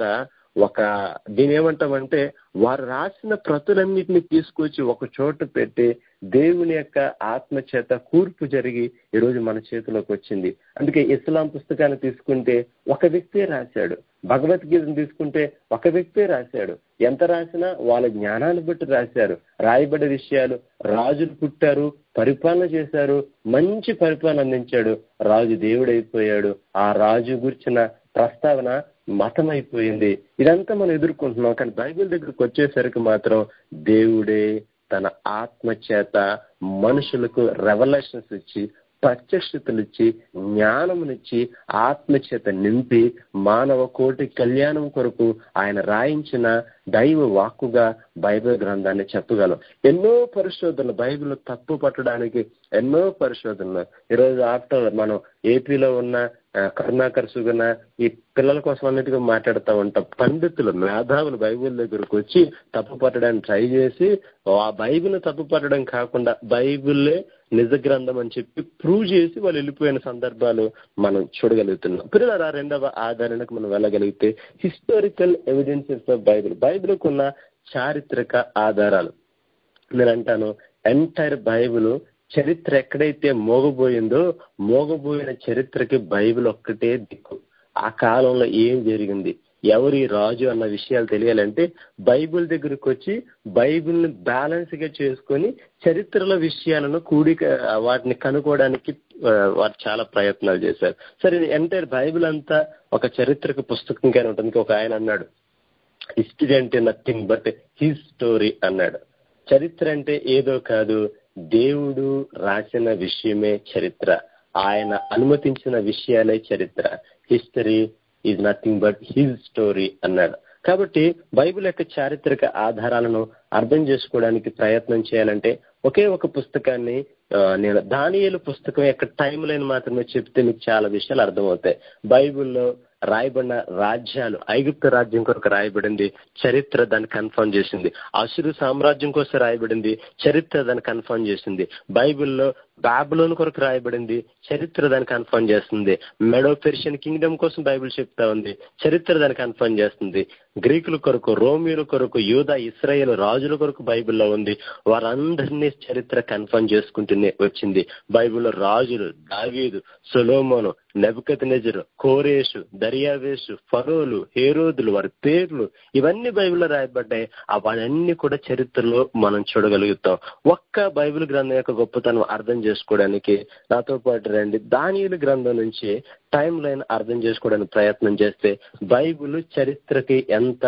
దీని ఏమంటామంటే వారు రాసిన ప్రతులన్నింటినీ తీసుకొచ్చి ఒక చోట పెట్టి దేవుని యొక్క ఆత్మచేత కూర్పు జరిగి ఈరోజు మన చేతిలోకి వచ్చింది. అందుకే ఇస్లాం పుస్తకాన్ని తీసుకుంటే ఒక వ్యక్తే రాశాడు, భగవద్గీతను తీసుకుంటే ఒక వ్యక్తే రాశాడు. ఎంత రాసినా వాళ్ళ జ్ఞానాన్ని బట్టి రాశారు. రాయబడే విషయాలు, రాజులు పుట్టారు, పరిపాలన చేశారు, మంచి పరిపాలన అందించాడు, రాజు దేవుడైపోయాడు, ఆ రాజు గురించిన ప్రస్తావన మతం అయిపోయింది. ఇదంతా మనం ఎదుర్కొంటున్నాం. కానీ బైబిల్ దగ్గరకు వచ్చేసరికి మాత్రం దేవుడే తన ఆత్మ చేత మనుషులకు రెవల్యూషన్స్ ఇచ్చి, ప్రత్యక్షతలు ఇచ్చి, జ్ఞానమునిచ్చి, ఆత్మచేత నింపి మానవ కోటి కళ్యాణం కొరకు ఆయన రాయించిన దైవ వాక్కుగా బైబిల్ గ్రంథాన్ని చెప్పగలం. ఎన్నో పరిశోధనలు బైబిల్ తప్పు పట్టడానికి, ఎన్నో పరిశోధనలు. ఈరోజు ఆఫ్టర్ మనం ఏపీలో ఉన్న కరుణాకర్ సుగన ఈ పిల్లల కోసం అన్నిటిగా మాట్లాడుతూ ఉంటాం. పండితులు, మేధావులు బైబిల్ దగ్గరకు వచ్చి తప్పు పట్టడానికి ట్రై చేసి ఆ బైబిల్ తప్పు పట్టడం కాకుండా బైబిల్లే నిజ గ్రంథం అని చెప్పి ప్రూవ్ చేసి వాళ్ళు వెళ్ళిపోయిన సందర్భాలు మనం చూడగలుగుతున్నాం. పిల్లల రెండవ ఆధారణకు మనం వెళ్ళగలిగితే హిస్టారికల్ ఎవిడెన్సెస్ ఆఫ్ బైబిల్. బైబిల్కు ఉన్న చారిత్రక ఆధారాలు. నేను అంటాను, ఎంటైర్ బైబిల్ చరిత్ర ఎక్కడైతే మోగబోయిందో మోగబోయిన చరిత్రకి బైబిల్ ఒక్కటే దిక్కు. ఆ కాలంలో ఏం జరిగింది, ఎవరి రాజు అన్న విషయాలు తెలియాలంటే బైబిల్ దగ్గరకు వచ్చి బైబిల్ని బ్యాలెన్స్ గా చేసుకొని చరిత్రల విషయాలను వాటిని కనుక్కోవడానికి వారు చాలా ప్రయత్నాలు చేశారు. సరే, ఎంటైర్ బైబిల్ అంతా ఒక చరిత్రక పుస్తకంగానే ఉంటుంది. ఒక ఆయన అన్నాడు, హిస్టరీ అంటే నథింగ్ బట్ హిస్ స్టోరీ అన్నాడు. చరిత్ర అంటే ఏదో కాదు, దేవుడు రాసిన విషయమే చరిత్ర, ఆయన అనుమతించిన విషయాలే చరిత్ర. History is nothing but his story అన్నాడు. కాబట్టి బైబిల్ యొక్క చారిత్రక ఆధారాలను అర్థం చేసుకోవడానికి ప్రయత్నం చేయాలంటే ఒకే ఒక పుస్తకాన్ని నేను దానియేలు పుస్తకం యొక్క టైం లైన్ మాత్రమే చెప్తే మీకు చాలా విషయాలు అర్థమవుతాయి. బైబిల్లో రాయబడిన రాజ్యాలు, ఐగుప్తు రాజ్యం కొరకు రాయబడింది, చరిత్ర దాన్ని కన్ఫర్మ్ చేసింది. అషూరు సామ్రాజ్యం కోసం రాయబడింది, చరిత్ర దాన్ని కన్ఫర్మ్ చేసింది. బైబిల్లో బాబిలోన్ కొరకు రాయబడింది, చరిత్ర దాన్ని కన్ఫర్మ్ చేస్తుంది. మెడో పెర్షియన్ కింగ్డమ్ కోసం బైబిల్ చెప్తా ఉంది, చరిత్ర దాన్ని కన్ఫర్మ్ చేస్తుంది. గ్రీకుల కొరకు, రోమియోల కొరకు, యూదా ఇశ్రాయేలు రాజుల కొరకు బైబిల్లో ఉంది. వారందరినీ చరిత్ర కన్ఫర్మ్ చేసుకుంటూనే వచ్చింది. బైబిల్లో రాజులు, దావీదు, సొలొమోను, నెబుకద్నెజరు, కోరేషు, దర్యావేషు, ఫరోలు, హేరోదులు, వారి పేర్లు ఇవన్నీ బైబిల్లో రాయబడ్డాయి. అవన్నీ కూడా చరిత్రలో మనం చూడగలుగుతాం. ఒక్క బైబిల్ గ్రంథం యొక్క గొప్పతనం అర్థం చేసుకోవడానికి నాతో పాటు రండి. దానియేలు గ్రంథం నుంచి టైం లైన్ అర్థం చేసుకోవడానికి ప్రయత్నం చేస్తే బైబిల్ చరిత్రకి ఎంత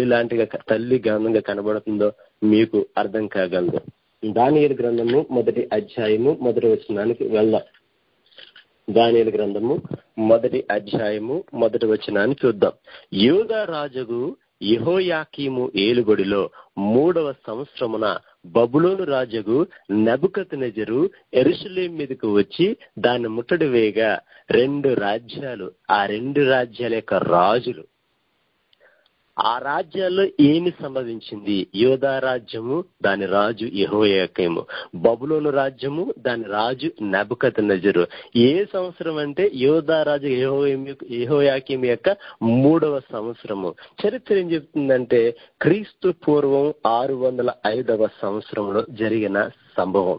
తల్లి గ్రంథంగా కనబడుతుందో మీకు అర్థం కాగలదు. దానియేలు గ్రంథము 1వ అధ్యాయము 1వ వచనానికి వెళ్దాం. దానియేలు గ్రంథము 1వ అధ్యాయము 1వ వచనాన్ని చూద్దాం. యూదా రాజుకు యెహోయాకీము ఏలుబడిలో 3వ సంవత్సరమున బబులోను రాజుకు నెబుకద్నెజరు యెరూషలేము మీదకు వచ్చి దాన్ని ముట్టడి వేయగా 2 రాజ్యాలు, ఆ 2 రాజ్యాల యొక్క రాజులు, ఆ రాజ్యాల్లో ఏమి సంభవించింది? యూదా రాజ్యము, దాని రాజు యెహోయాకీము. బబులోను రాజ్యము, దాని రాజు నెబుకద్నెజరు. ఏ సంవత్సరం అంటే యూదా రాజు యెహోయాకీము యొక్క 3వ సంవత్సరము. చరిత్ర ఏం చెప్తుందంటే క్రీస్తు పూర్వం 605వ సంవత్సరంలో జరిగిన సంభవం.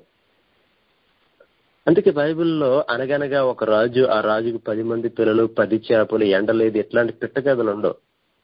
అందుకే బైబిల్లో అనగనగా ఒక రాజు, ఆ రాజుకు 10 మంది పిల్లలు, 10 చేపలు, ఎండలేదు, ఇట్లాంటి పిట్టకథలు ఉండవు.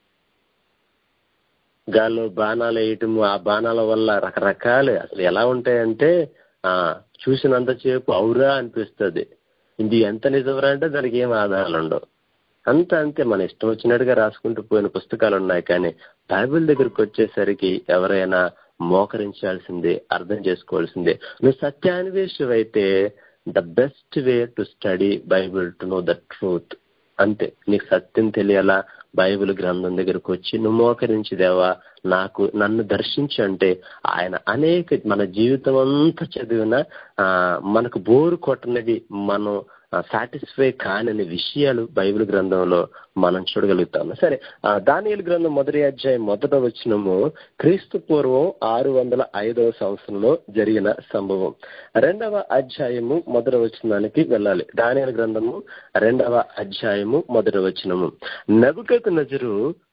గాల్లో బాణాలు వేయటము, ఆ బాణాల వల్ల రకరకాలు అసలు ఎలా ఉంటాయంటే చూసినంతసేపు ఔరా అనిపిస్తుంది. ఇది ఎంత నిజమరా అంటే దానికి ఏం ఆధారాలు ఉండవు. అంతే మన ఇష్టం వచ్చినట్టుగా రాసుకుంటూ పోయిన పుస్తకాలు ఉన్నాయి. కానీ బైబిల్ దగ్గరికి వచ్చేసరికి ఎవరైనా మోకరించాల్సిందే, అర్థం చేసుకోవాల్సిందే. నువ్వు సత్యాన్వేషమైతే the best way to study Bible to know the truth. అంతే, నీకు సత్యం తెలియాలా, బైబిల్ గ్రంథం దగ్గరకు వచ్చి నువ్వు మోకరించిదేవా నన్ను దర్శించు అంటే ఆయన మన జీవితం అంతా చదివిన మనకు బోరు కొట్టనిది, మనం సాటిస్ఫై కాని విషయాలు బైబిల్ గ్రంథంలో మనం చూడగలుగుతాము. సరే, దానియేలు గ్రంథం 1వ అధ్యాయం 1వ వచనము క్రీస్తు పూర్వం 605వ సంవత్సరంలో జరిగిన సంభవం. 2వ అధ్యాయము 1వ వచనానికి వెళ్ళాలి. దానియేలు గ్రంథము 2వ అధ్యాయము 1వ వచనము. నెబుకద్నెజరు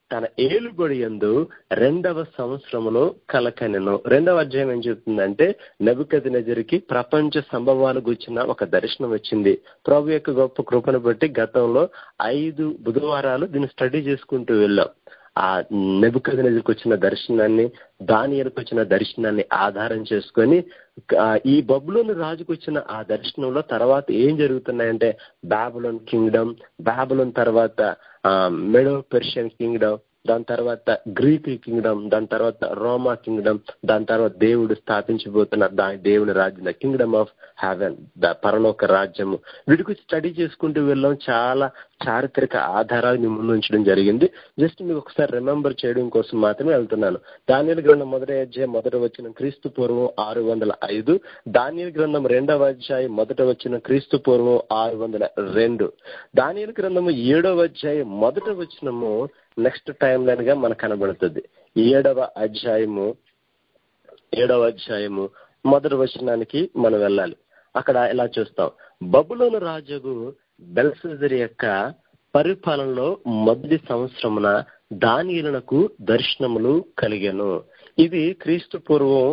తన ఏలుబడి యందు 2వ సంవత్సరములో కలకనెను. 2వ అధ్యాయం ఏం చెప్తుందంటే నెబుకద్నెజరుకి ప్రపంచ సంభవాలు గురించిన ఒక దర్శనం వచ్చింది. ప్రభు యొక్క గొప్ప కృపను బట్టి గతంలో 5 బుధవారాలు దీన్ని స్టడీ చేసుకుంటూ వెళ్ళాం. ఆ నెబుకద్నెజరుకు వచ్చిన దర్శనాన్ని, దానియేలుకు వచ్చిన దర్శనాన్ని ఆధారం చేసుకొని ఈ బబులోను రాజుకు వచ్చిన ఆ దర్శనంలో తర్వాత ఏం జరుగుతున్నాయంటే బాబులోన్ కింగ్డమ్, బాబులోన్ తర్వాత మెడో పెర్షియన్ కింగ్డమ్, దాని తర్వాత గ్రీక్ కింగ్డమ్, దాని తర్వాత రోమా కింగ్డమ్, దాని తర్వాత దేవుడు స్థాపించబోతున్న దేవుని రాజ్యం, కింగ్డమ్ ఆఫ్ హెవెన్, పరలోక రాజ్యము. వీటికి స్టడీ చేసుకుంటూ వెళ్ళాం. చాలా చారిత్రక ఆధారాలు మీ ముందు ఉంచడం జరిగింది. జస్ట్ మీకు ఒకసారి రిమెంబర్ చేయడం కోసం మాత్రమే వెళ్తున్నాను. దానియేలు గ్రంథం 1వ అధ్యాయం 1వ వచనం క్రీస్తు పూర్వం 605, దానియేలు గ్రంథం 2వ అధ్యాయం 1వ వచనం క్రీస్తు పూర్వం 602, దానియేలు గ్రంథము 7వ అధ్యాయం 1వ వచనము నెక్స్ట్ టైం లైన్ గా మనకు కనబడుతుంది. 7వ అధ్యాయము 1వ వచనానికి మనం వెళ్ళాలి. అక్కడ ఇలా చూస్తాం, బబులోను రాజుకు బెల్షస్సరు యొక్క పరిపాలనలో మొదటి సంవత్సరమున దానియేలునకు దర్శనములు కలిగెను. ఇది క్రీస్తు పూర్వం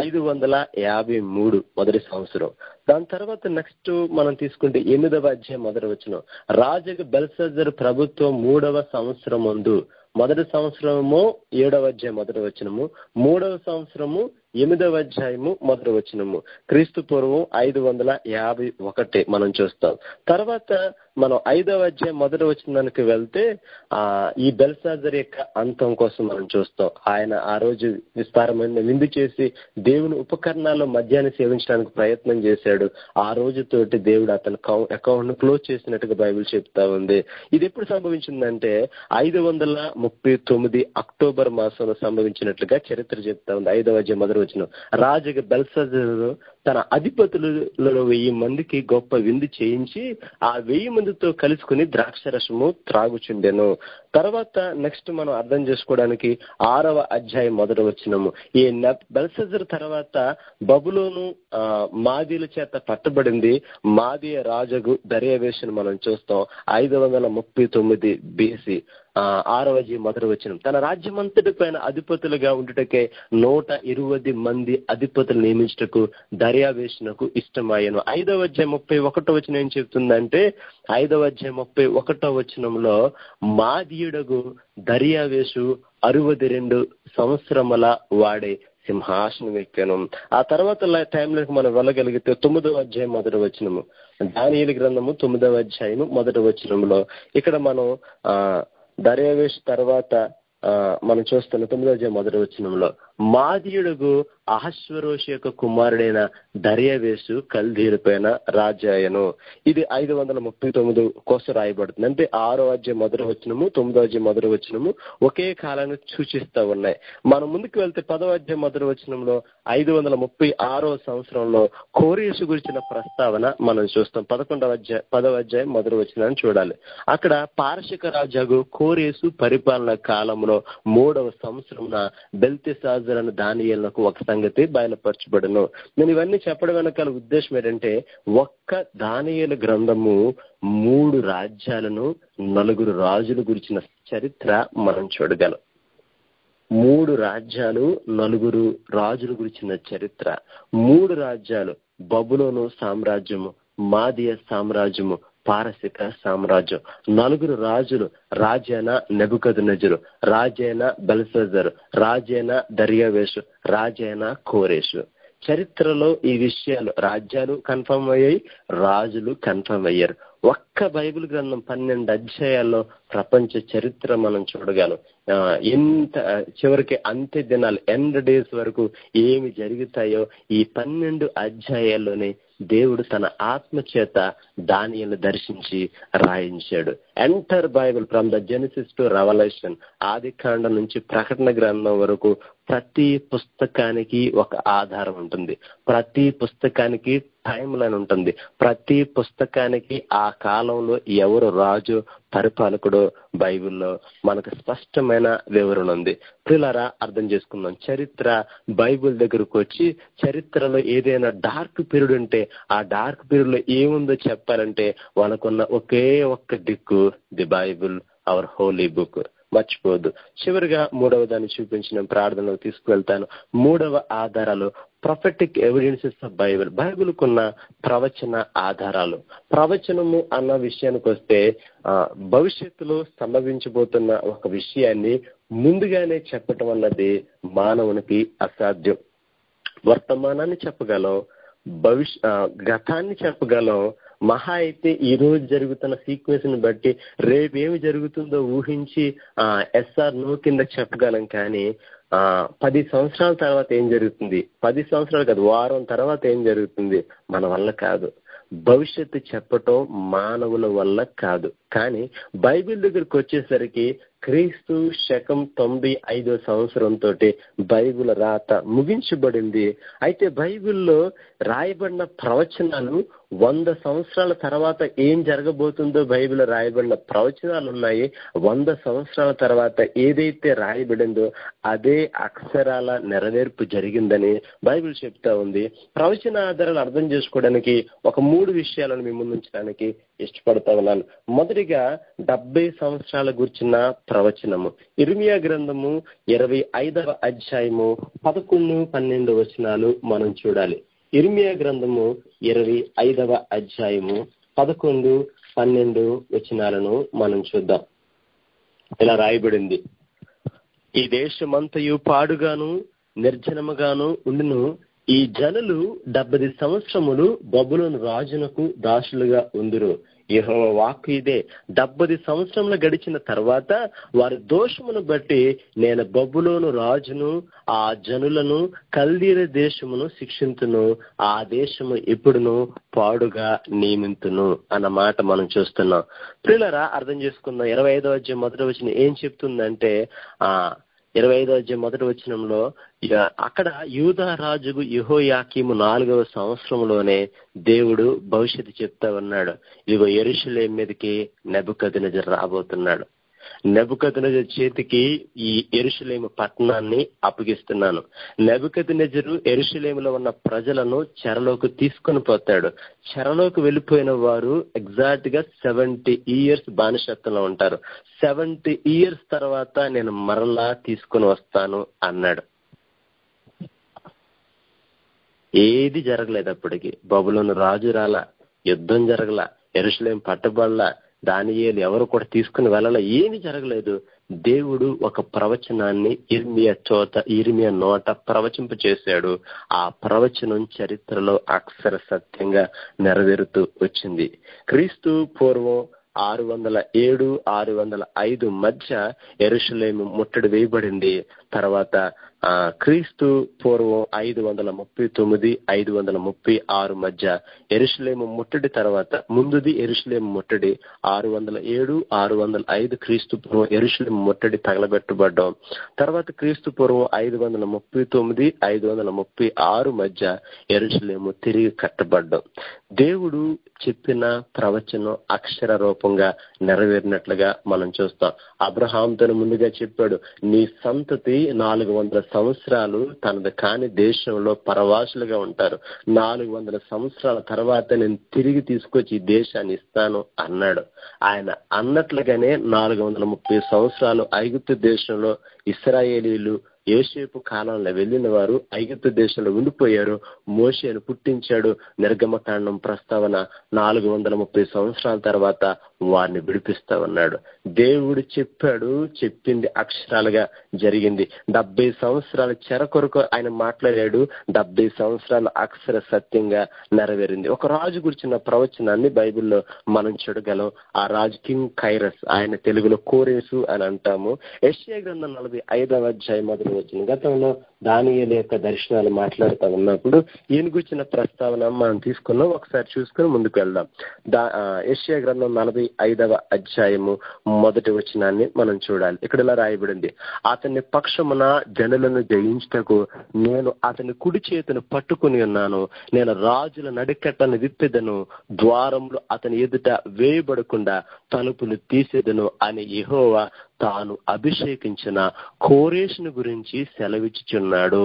553 మొదటి సంవత్సరం. దాని తర్వాత నెక్స్ట్ మనం తీసుకుంటే 8వ అధ్యాయం 1వ వచనం, రాజుకు బెల్షస్సరు ప్రభుత్వం 3వ సంవత్సరం ముందు, మొదటి సంవత్సరము 7వ అధ్యాయం 1వ వచనము, 3వ సంవత్సరము 8వ అధ్యాయము 1వ వచనము, క్రీస్తు పూర్వం 551 మనం చూస్తాం. తర్వాత మనం 5వ అధ్యాయం 1వ వచనానికి వెళ్తే ఈ బెల్షస్సరు యొక్క అంతం కోసం మనం చూస్తాం. ఆయన ఆ రోజు విస్తారమైన విందు చేసి దేవుని ఉపకరణాల్లో మద్యాన్ని సేవించడానికి ప్రయత్నం చేశాడు. ఆ రోజుతోటి దేవుడు అతని అకౌంట్ ను క్లోజ్ చేసినట్టుగా బైబిల్ చెప్తా ఉంది. ఇది ఎప్పుడు సంభవించిందంటే 539 అక్టోబర్ మాసంలో సంభవించినట్లుగా చరిత్ర చెప్తా ఉంది. 5వ అధ్యాయం 1వ వచనం, రాజుగా బెల్షస్సరు తన అధిపతులలో 1000 మందికి గొప్ప విందు చేయించి ఆ 1000 మందితో కలుసుకుని ద్రాక్షరసము త్రాగుచుండెను. తర్వాత నెక్స్ట్ మనం అర్థం చేసుకోవడానికి 6వ అధ్యాయం 1వ వచనము, ఈ బెల్షస్సరు తర్వాత బబులోను మాదీల చేత పట్టబడింది. మాదీయ రాజుకు దర్యావేషును మనం చూస్తాం. 539 BC 6వ అధ్యాయం 1వ వచనం, తన రాజ్యమంతటి పైన అధిపతులుగా ఉండుటకే 120 మంది అధిపతులు నియమించుటకు దర్యావేషునకు ఇష్టమాయను. 5వ అధ్యాయం 31వ వచనం ఏం చెప్తుందంటే 5వ అధ్యాయం 31వ వచనంలో మాదీయుడగు దర్యావేషు 62 సంవత్సరముల వాడే సింహాసనం ఎక్కాను. ఆ తర్వాత టైంలోకి మనం వెళ్ళగలిగితే 9వ అధ్యాయం 1వ వచనము, దానియేలు గ్రంథము 9వ అధ్యాయము 1వ వచనంలో ఇక్కడ మనం దర్యావేషు తర్వాత మనం చూస్తున్న 9వ అధ్యాయం 1వ వచనంలో మాదీయుడుగు అహష్వేరోషు యొక్క కుమారుడైన దర్యావేషు కల్దీయుల పైన రాజాయను. ఇది 539 కోసం రాయబడుతుంది. అంటే 6వ అధ్యాయం 1వ వచనము 9వ అధ్యాయం 1వ వచనము ఒకే కాలాన్ని సూచిస్తూ ఉన్నాయి. మనం ముందుకు వెళ్తే 10వ అధ్యాయం 1వ వచనంలో 536వ సంవత్సరంలో కోరేసు గురించిన ప్రస్తావన మనం చూస్తాం. 10వ అధ్యాయం 1వ వచనాన్ని చూడాలి. అక్కడ పారశిక రాజాగు కోరేసు పరిపాలన కాలంలో 3వ సంవత్సరమున బెల్తెషాజరు అనే దానియేలునకు ఒక సంగతి బయలుపరచబడును. నేను ఇవన్నీ చెప్పడం వెనకాల ఉద్దేశం ఏంటంటే ఒక్క దానియేలు గ్రంథము 3 రాజ్యాలను 4 రాజుల గురించిన చరిత్ర మనం చూడగలం. 3 రాజ్యాలు 4 రాజుల గురించిన చరిత్ర. 3 రాజ్యాలు బబులోను సామ్రాజ్యము, మాదీయ సామ్రాజ్యము, పారసిక సామ్రాజ్యం. 4 రాజులు, రాజైన నెబుకద్నెజరు, రాజైన బెల్షస్సరు, రాజైన దర్యావేషు, రాజైన కోరేషు. చరిత్రలో ఈ విషయాలు, రాజ్యాలు కన్ఫర్మ్ అయ్యాయి, రాజులు కన్ఫర్మ్ అయ్యారు. ఒక్క బైబిల్ గ్రంథం 12 అధ్యాయాల్లో ప్రపంచ చరిత్ర మనం చూడగలం. ఎంత చివరికి అంత్య దినాలు ఎండ్ డేస్ వరకు ఏమి జరుగుతాయో ఈ 12 అధ్యాయాల్లోనే దేవుడు తన ఆత్మ చేత దానియేలును దర్శించి రాయించాడు. Entire Bible from the Genesis to revolution, ఆది కాండం నుంచి ప్రకటన గ్రంథం వరకు ప్రతి పుస్తకానికి ఒక ఆధారం ఉంటుంది. ప్రతి పుస్తకానికి టైం లైన్ ఉంటుంది. ప్రతి పుస్తకానికి ఆ కాలంలో ఎవరు రాజు పరిపాలకుడు బైబిల్లో మనకు స్పష్టమైన వివరణ ఉంది. ప్రియులారా, అర్థం చేసుకుందాం. చరిత్ర బైబిల్ దగ్గరకు వచ్చి చరిత్రలో ఏదైనా డార్క్ పీరియడ్ ఉంటే ఆ డార్క్ పీరియడ్ లో ఏముందో చెప్పాలంటే వాళ్ళకున్న ఒకే ఒక్క దిక్కు the Bible, our holy book. మర్చిపోవద్దు. చివరిగా 3వ దాన్ని చూపించిన ప్రార్థనలో తీసుకువెళ్తాను. 3వ ఆధారాలు ప్రొఫెటిక్ ఎవిడెన్సెస్ ఆఫ్ బైబిల్. బైబిల్కున్న ప్రవచన ఆధారాలు. ప్రవచనము అన్న విషయానికి వస్తే భవిష్యత్తులో సంభవించబోతున్న ఒక విషయాన్ని ముందుగానే చెప్పటం అన్నది మానవునికి అసాధ్యం. వర్తమానాన్ని చెప్పగలం, గతాన్ని చెప్పగలం, మహా అయితే ఈ రోజు జరుగుతున్న సీక్వెన్స్ ని బట్టి రేపేమి జరుగుతుందో ఊహించి ఎస్ఆర్ నో కింద చెప్పగలం. కానీ 10 సంవత్సరాల తర్వాత ఏం జరుగుతుంది, 10 సంవత్సరాలు కాదు, వారం తర్వాత ఏం జరుగుతుంది మన వల్ల కాదు. భవిష్యత్తు చెప్పటం మానవుల వల్ల కాదు. కానీ బైబిల్ దగ్గరికి వచ్చేసరికి క్రీస్తు శకం 95వ సంవత్సరంతో బైబిల్ రాత ముగించబడింది. అయితే బైబిల్లో రాయబడిన ప్రవచనాలు 100 సంవత్సరాల తర్వాత ఏం జరగబోతుందో బైబిల్ రాయబడిన ప్రవచనాలు ఉన్నాయి. 100 సంవత్సరాల తర్వాత ఏదైతే రాయబడిందో అదే అక్షరాల నెరవేర్పు జరిగిందని బైబిల్ చెప్తా ఉంది. ప్రవచన ఆధారాలు అర్థం చేసుకోవడానికి ఒక 3 విషయాలను మీ ముందు ఉంచడానికి ఇష్టపడతా ఉన్నాను. మొదటిగా 70 సంవత్సరాల గురించిన ప్రవచనము. ఇర్మియా గ్రంథము 25వ అధ్యాయము 11-12 వచనాలు మనం చూడాలి. ఇర్మియా గ్రంథము 25వ అధ్యాయము 11-12 వచనాలను మనం చూద్దాం. ఇలా రాయబడింది: ఈ దేశమంతయు పాడుగాను నిర్జనముగాను ఉండును. ఈ జనులు 70 సంవత్సరములు బబులోను రాజునకు దాసులుగా ఉందురు. యెహోవా వాక్కు ఇదే. 70 సంవత్సరములు గడిచిన తర్వాత వారి దోషమును బట్టి నేను బబులోను రాజును ఆ జనులను కల్దీయ దేశమును శిక్షింతును. ఆ దేశము ఎప్పుడును పాడుగా నియమింతును అన్న మాట మనం చూస్తున్నాం. ప్రియులారా, అర్థం చేసుకుందాం. 25వ అధ్యాయం మొదటి వచనం ఏం చెప్తుందంటే 25వ అధ్యాయం మొదటి వచనంలో అక్కడ యూదా రాజుకు యెహోయాకీము 4వ సంవత్సరంలోనే దేవుడు భవిష్యత్తు చెప్తా ఉన్నాడు. ఇదిగో యెరూషలేము మీదకి నెబుకద్నెజరు రాబోతున్నాడు. నెబుకద్నెజరు చేతికి ఈ యెరూషలేము పట్టణాన్ని అప్పగిస్తున్నాను. నెబుకద్నెజరు యెరూషలేములో ఉన్న ప్రజలను చెరలోకి తీసుకొని పోతాడు. చెరలోకి వెళ్ళిపోయిన వారు ఎగ్జాక్ట్ గా 70 years బానిసత్వంలో ఉంటారు. 70 years తర్వాత నేను మరలా తీసుకొని వస్తాను అన్నాడు. ఏది జరగలేదు. అప్పటికి బబులోను రాజు రాలా, యుద్ధం జరగల, యెరూషలేము పట్టబడలా, దానియేలు ఎవరు కూడా తీసుకుని వెళ్ళాల, ఏమీ జరగలేదు. దేవుడు ఒక ప్రవచనాన్ని ఇర్మియా నోట ప్రవచింప చేశాడు. ఆ ప్రవచనం చరిత్రలో అక్షర సత్యంగా నెరవేరుతూ వచ్చింది. క్రీస్తు పూర్వం 607-605 మధ్య యెరూషలేము ముట్టడి వేయబడింది. తర్వాత క్రీస్తు పూర్వం 539-536 మధ్య యెరూషలేము ముట్టడి తర్వాత ముందుది యెరూషలేము ముట్టడి 607-605 క్రీస్తు పూర్వం యెరూషలేము ముట్టడి తగలబెట్టబడ్డాం. తర్వాత క్రీస్తు పూర్వం 539-536 మధ్య యెరూషలేము తిరిగి కట్టబడ్డాం. దేవుడు చెప్పిన ప్రవచనం అక్షర రూపంగా నెరవేరినట్లుగా మనం చూస్తాం. అబ్రహాంతో ముందుగా చెప్పాడు, నీ సంతతి 400 సంవత్సరాలు తనది కాని దేశంలో పరవాసులుగా ఉంటారు. 400 సంవత్సరాల తర్వాత నేను తిరిగి తీసుకొచ్చి ఈ దేశాన్ని ఇస్తాను అన్నాడు. ఆయన అన్నట్లుగానే 430 సంవత్సరాలు ఐగుప్తు దేశంలో ఇశ్రాయేలీలు యోసేపు కాలంలో వెళ్ళిన వారు ఐగుప్తు దేశంలో ఉండిపోయారు. మోషేను పుట్టించాడు. నిర్గమకాండం ప్రస్తావన 430 సంవత్సరాల తర్వాత వారిని విడిపిస్తా ఉన్నాడు. దేవుడు చెప్పాడు, చెప్పింది అక్షరాలుగా జరిగింది. 70 సంవత్సరాల చెర కొరకు ఆయన మాట్లాడాడు. 70 సంవత్సరాల అక్షర సత్యంగా నెరవేరింది. ఒక రాజు గురించిన ప్రవచనాన్ని బైబిల్లో మనం చూడగలం. ఆ రాజు కింగ్ కైరస్, ఆయన తెలుగులో కోరేసు అని అంటాము. యెషయా గ్రంథం 45వ అధ్యాయం మొదలు వచ్చిన గతంలో దానియేలు యొక్క దర్శనాలు మాట్లాడుతూ ఉన్నప్పుడు ఈయన గురించిన ప్రస్తావన మనం తీసుకున్నాం. ఒకసారి చూసుకుని ముందుకు వెళ్దాం. యెషయా గ్రంథం 45వ అధ్యాయము మొదటి వచనాన్ని మనం చూడాలి. ఇక్కడ ఇలా రాయబడింది: అతని పక్షమున జనులను జయించుటకు నేను అతని కుడి చేతిని పట్టుకుని ఉన్నాను. నేను రాజుల నడికట్టను విప్పెదను, ద్వారములు అతని ఎదుట వేయబడకుండా తలుపులు తీసేదను అని యెహోవా తాను అభిషేకించిన కోరేషును గురించి సెలవిచ్చుచున్నాడు.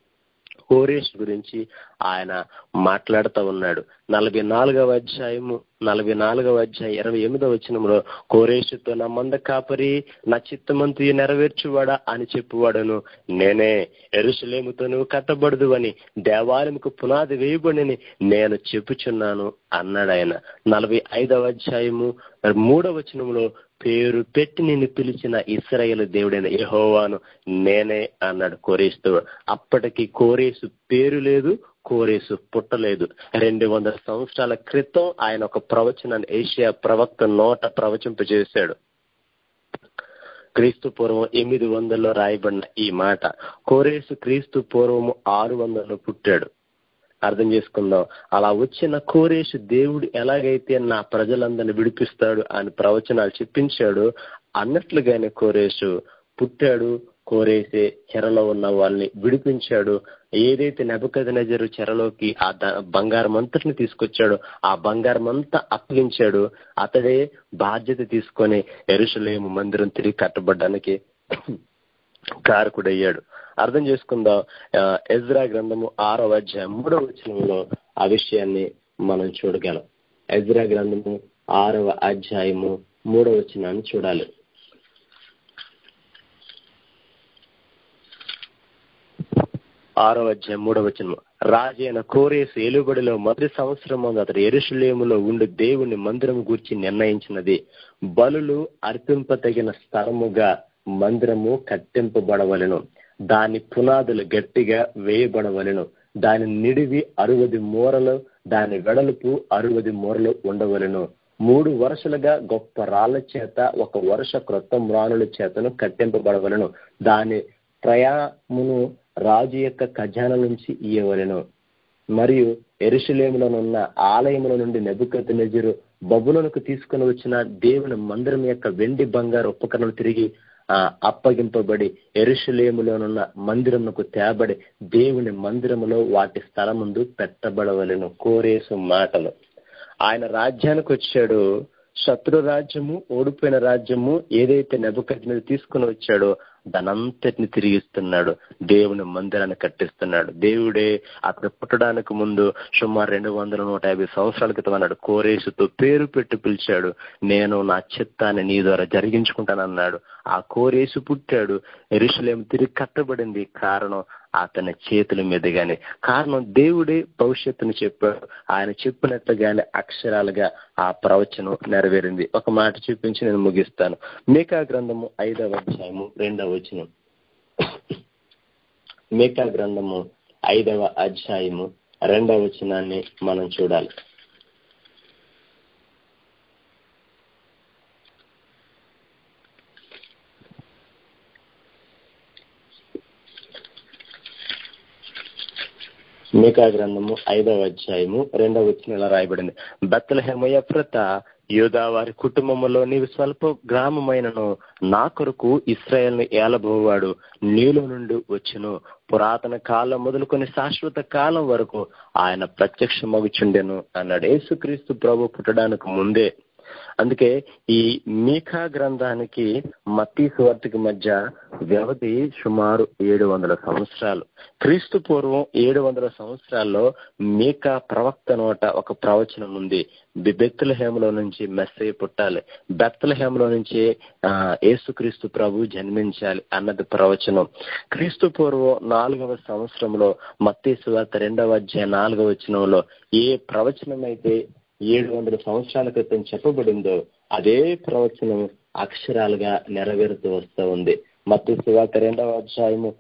కోరేష్ గురించి ఆయన మాట్లాడుతూ ఉన్నాడు. 44వ అధ్యాయము 44వ అధ్యాయం 28వ వచనంలో కోరేషుతో నా మంద కాపరి నా చిత్తమంతు నెరవేర్చువాడా అని చెప్పువాడను నేనే. యెరూషలేముతో నువ్వు కట్టబడదు అని దేవాలయముకు పునాది వేయబడిని నేను చెప్పుచున్నాను అన్నాడు ఆయన. 45వ అధ్యాయము 3వ వచనంలో పేరు పెట్టి నిన్ను పిలిచిన ఇశ్రాయేలు దేవుడైన యెహోవాను నేనే అన్నాడు కోరేషుతో. అప్పటికి కోరేసు పేరు లేదు, కోరేసు పుట్టలేదు. 200 సంవత్సరాల క్రితం ఆయన ఒక ప్రవచనాన్ని ఏషియా ప్రవక్త నోట ప్రవచింపజేశాడు. క్రీస్తు పూర్వం 800లో రాయబడిన ఈ మాట. కోరేసు క్రీస్తు పూర్వము 600లో పుట్టాడు. అర్థం చేసుకుందాం. అలా వచ్చిన కోరేషు దేవుడు ఎలాగైతే నా ప్రజలందరినీ విడిపిస్తాడు అని ప్రవచనాలు చెప్పించాడు అన్నట్లుగానే కోరేషు పుట్టాడు. కోరేసే చెరలో ఉన్న వాళ్ళని విడిపించాడు. ఏదైతే నెబుకద్నెజరు చెరలోకి ఆ బంగారం అంతటిని తీసుకొచ్చాడో ఆ బంగారం అంతా అప్పగించాడు. అతడే బాధ్యత తీసుకొని యెరూషలేము మందిరం తిరిగి కట్టబడ్డానికి కారకుడయ్యాడు. అర్థం చేసుకుందాం. ఎజ్రా గ్రంథము 6వ అధ్యాయం 3వ వచనంలో ఆ విషయాన్ని మనం చూడగలం. ఎజ్రా గ్రంథము 6వ అధ్యాయము 3వ వచనాన్ని చూడాలి. ఆరవ అధ్యాయం 3వ వచనం. రాజైన కోరేసు ఏలుబడిలో మొదటి సంవత్సరం అతడు యెరూషలేములో ఉండి దేవుని మందిరం గూర్చి నిర్ణయించినది. బలులు అర్పింపతగిన స్థలముగా మందిరము కట్టింపబడవలెను. దాని పునాదులు గట్టిగా వేయబడవలెను. దాని నిడివి 60 మూరలు, దాని వెడల్పు 60 మూరలు ఉండవలెను. 3 వరుసలుగా గొప్ప రాళ్ల చేత 1 వరుస క్రొత్త మ్రానుల చేతను కట్టింపబడవలెను. దాని ప్రయామును రాజు యొక్క ఖజానా నుంచి ఇయ్యవలెను. మరియు యెరూషలేములోనున్న ఆలయముల నుండి నెబుకద్నెజరు బబులోనుకు తీసుకుని వచ్చిన దేవుని మందిరం యొక్క వెండి బంగారు ఉపకరణలు తిరిగి అప్పగింపబడి యెరూషలేములోనున్న మందిరమునకు తేబడి దేవుని మందిరములో వాటి స్థలముందు పెట్టబడవలెను. కోరేసు మాటలు. ఆయన రాజ్యానికి వచ్చాడు. శత్రు రాజ్యము, ఓడిపోయిన రాజ్యము ఏదైతే నెబుకద్నెజరు తీసుకుని వచ్చాడో దానంతటిని తిరిగిస్తున్నాడు. దేవుని మందిరాన్ని కట్టిస్తున్నాడు. దేవుడే అతను పుట్టడానికి ముందు సుమారు 250 సంవత్సరాల క్రితం అన్నాడు. కోరేసుతో పేరు పెట్టి పిలిచాడు. నేను నా చిత్తాన్ని నీ ద్వారా జరిగించుకుంటానన్నాడు. ఆ కోరేసు పుట్టాడు. యెరూషలేము తిరిగి కట్టబడింది. కారణం అతని చేతుల మీదుగానే. కారణం దేవుడే భవిష్యత్తును చెప్పాడు. ఆయన చెప్పినట్లుగానే అక్షరాలుగా ఆ ప్రవచనం నెరవేరింది. ఒక మాట చూపించి నేను ముగిస్తాను. మీకా గ్రంథము 5వ అధ్యాయము 2వ వచనం. మీకా గ్రంథము 5వ అధ్యాయము 2వ వచనాన్ని మనం చూడాలి. మీకా గ్రంథము 5వ అధ్యాయము 2వ వచనం ఇలా రాయబడింది. బెత్లెహేము ఎఫ్రాతా యూదా వారి కుటుంబములో నీవు స్వల్ప గ్రామమైనను నా కొరకు ఇశ్రాయేలును ఏలబోవాడు నీలో నుండి వచ్చును. పురాతన కాలం మొదలుకొని శాశ్వత కాలం వరకు ఆయన ప్రత్యక్షమగుచుండెను అన్నాడు. యేసుక్రీస్తు ప్రభు పుట్టడానికి ముందే. అందుకే ఈ మీకా గ్రంథానికి మత్తయి సువార్తకి మధ్య వ్యవధి సుమారు 700 సంవత్సరాలు. క్రీస్తు పూర్వం 700 సంవత్సరాల్లో మీకా ప్రవక్త నోట ఒక ప్రవచనం ఉంది. బెత్లెహేములో నుంచి మెస్సయ్య పుట్టాలి, బెత్లెహేములో నుంచి యేసుక్రీస్తు ప్రభు జన్మించాలి అన్నది ప్రవచనం. క్రీస్తు పూర్వం 4వ సంవత్సరంలో మత్తయి సువార్త 2వ అధ్యాయం 4వ వచనంలో ఏ ప్రవచనం అయితే 700 సంవత్సరాల క్రితం చెప్పబడిందో అదే ప్రవచనం అక్షరాలుగా నెరవేరుతూ వస్తూ ఉంది. మత్తయి సువార్త 2వ అధ్యాయము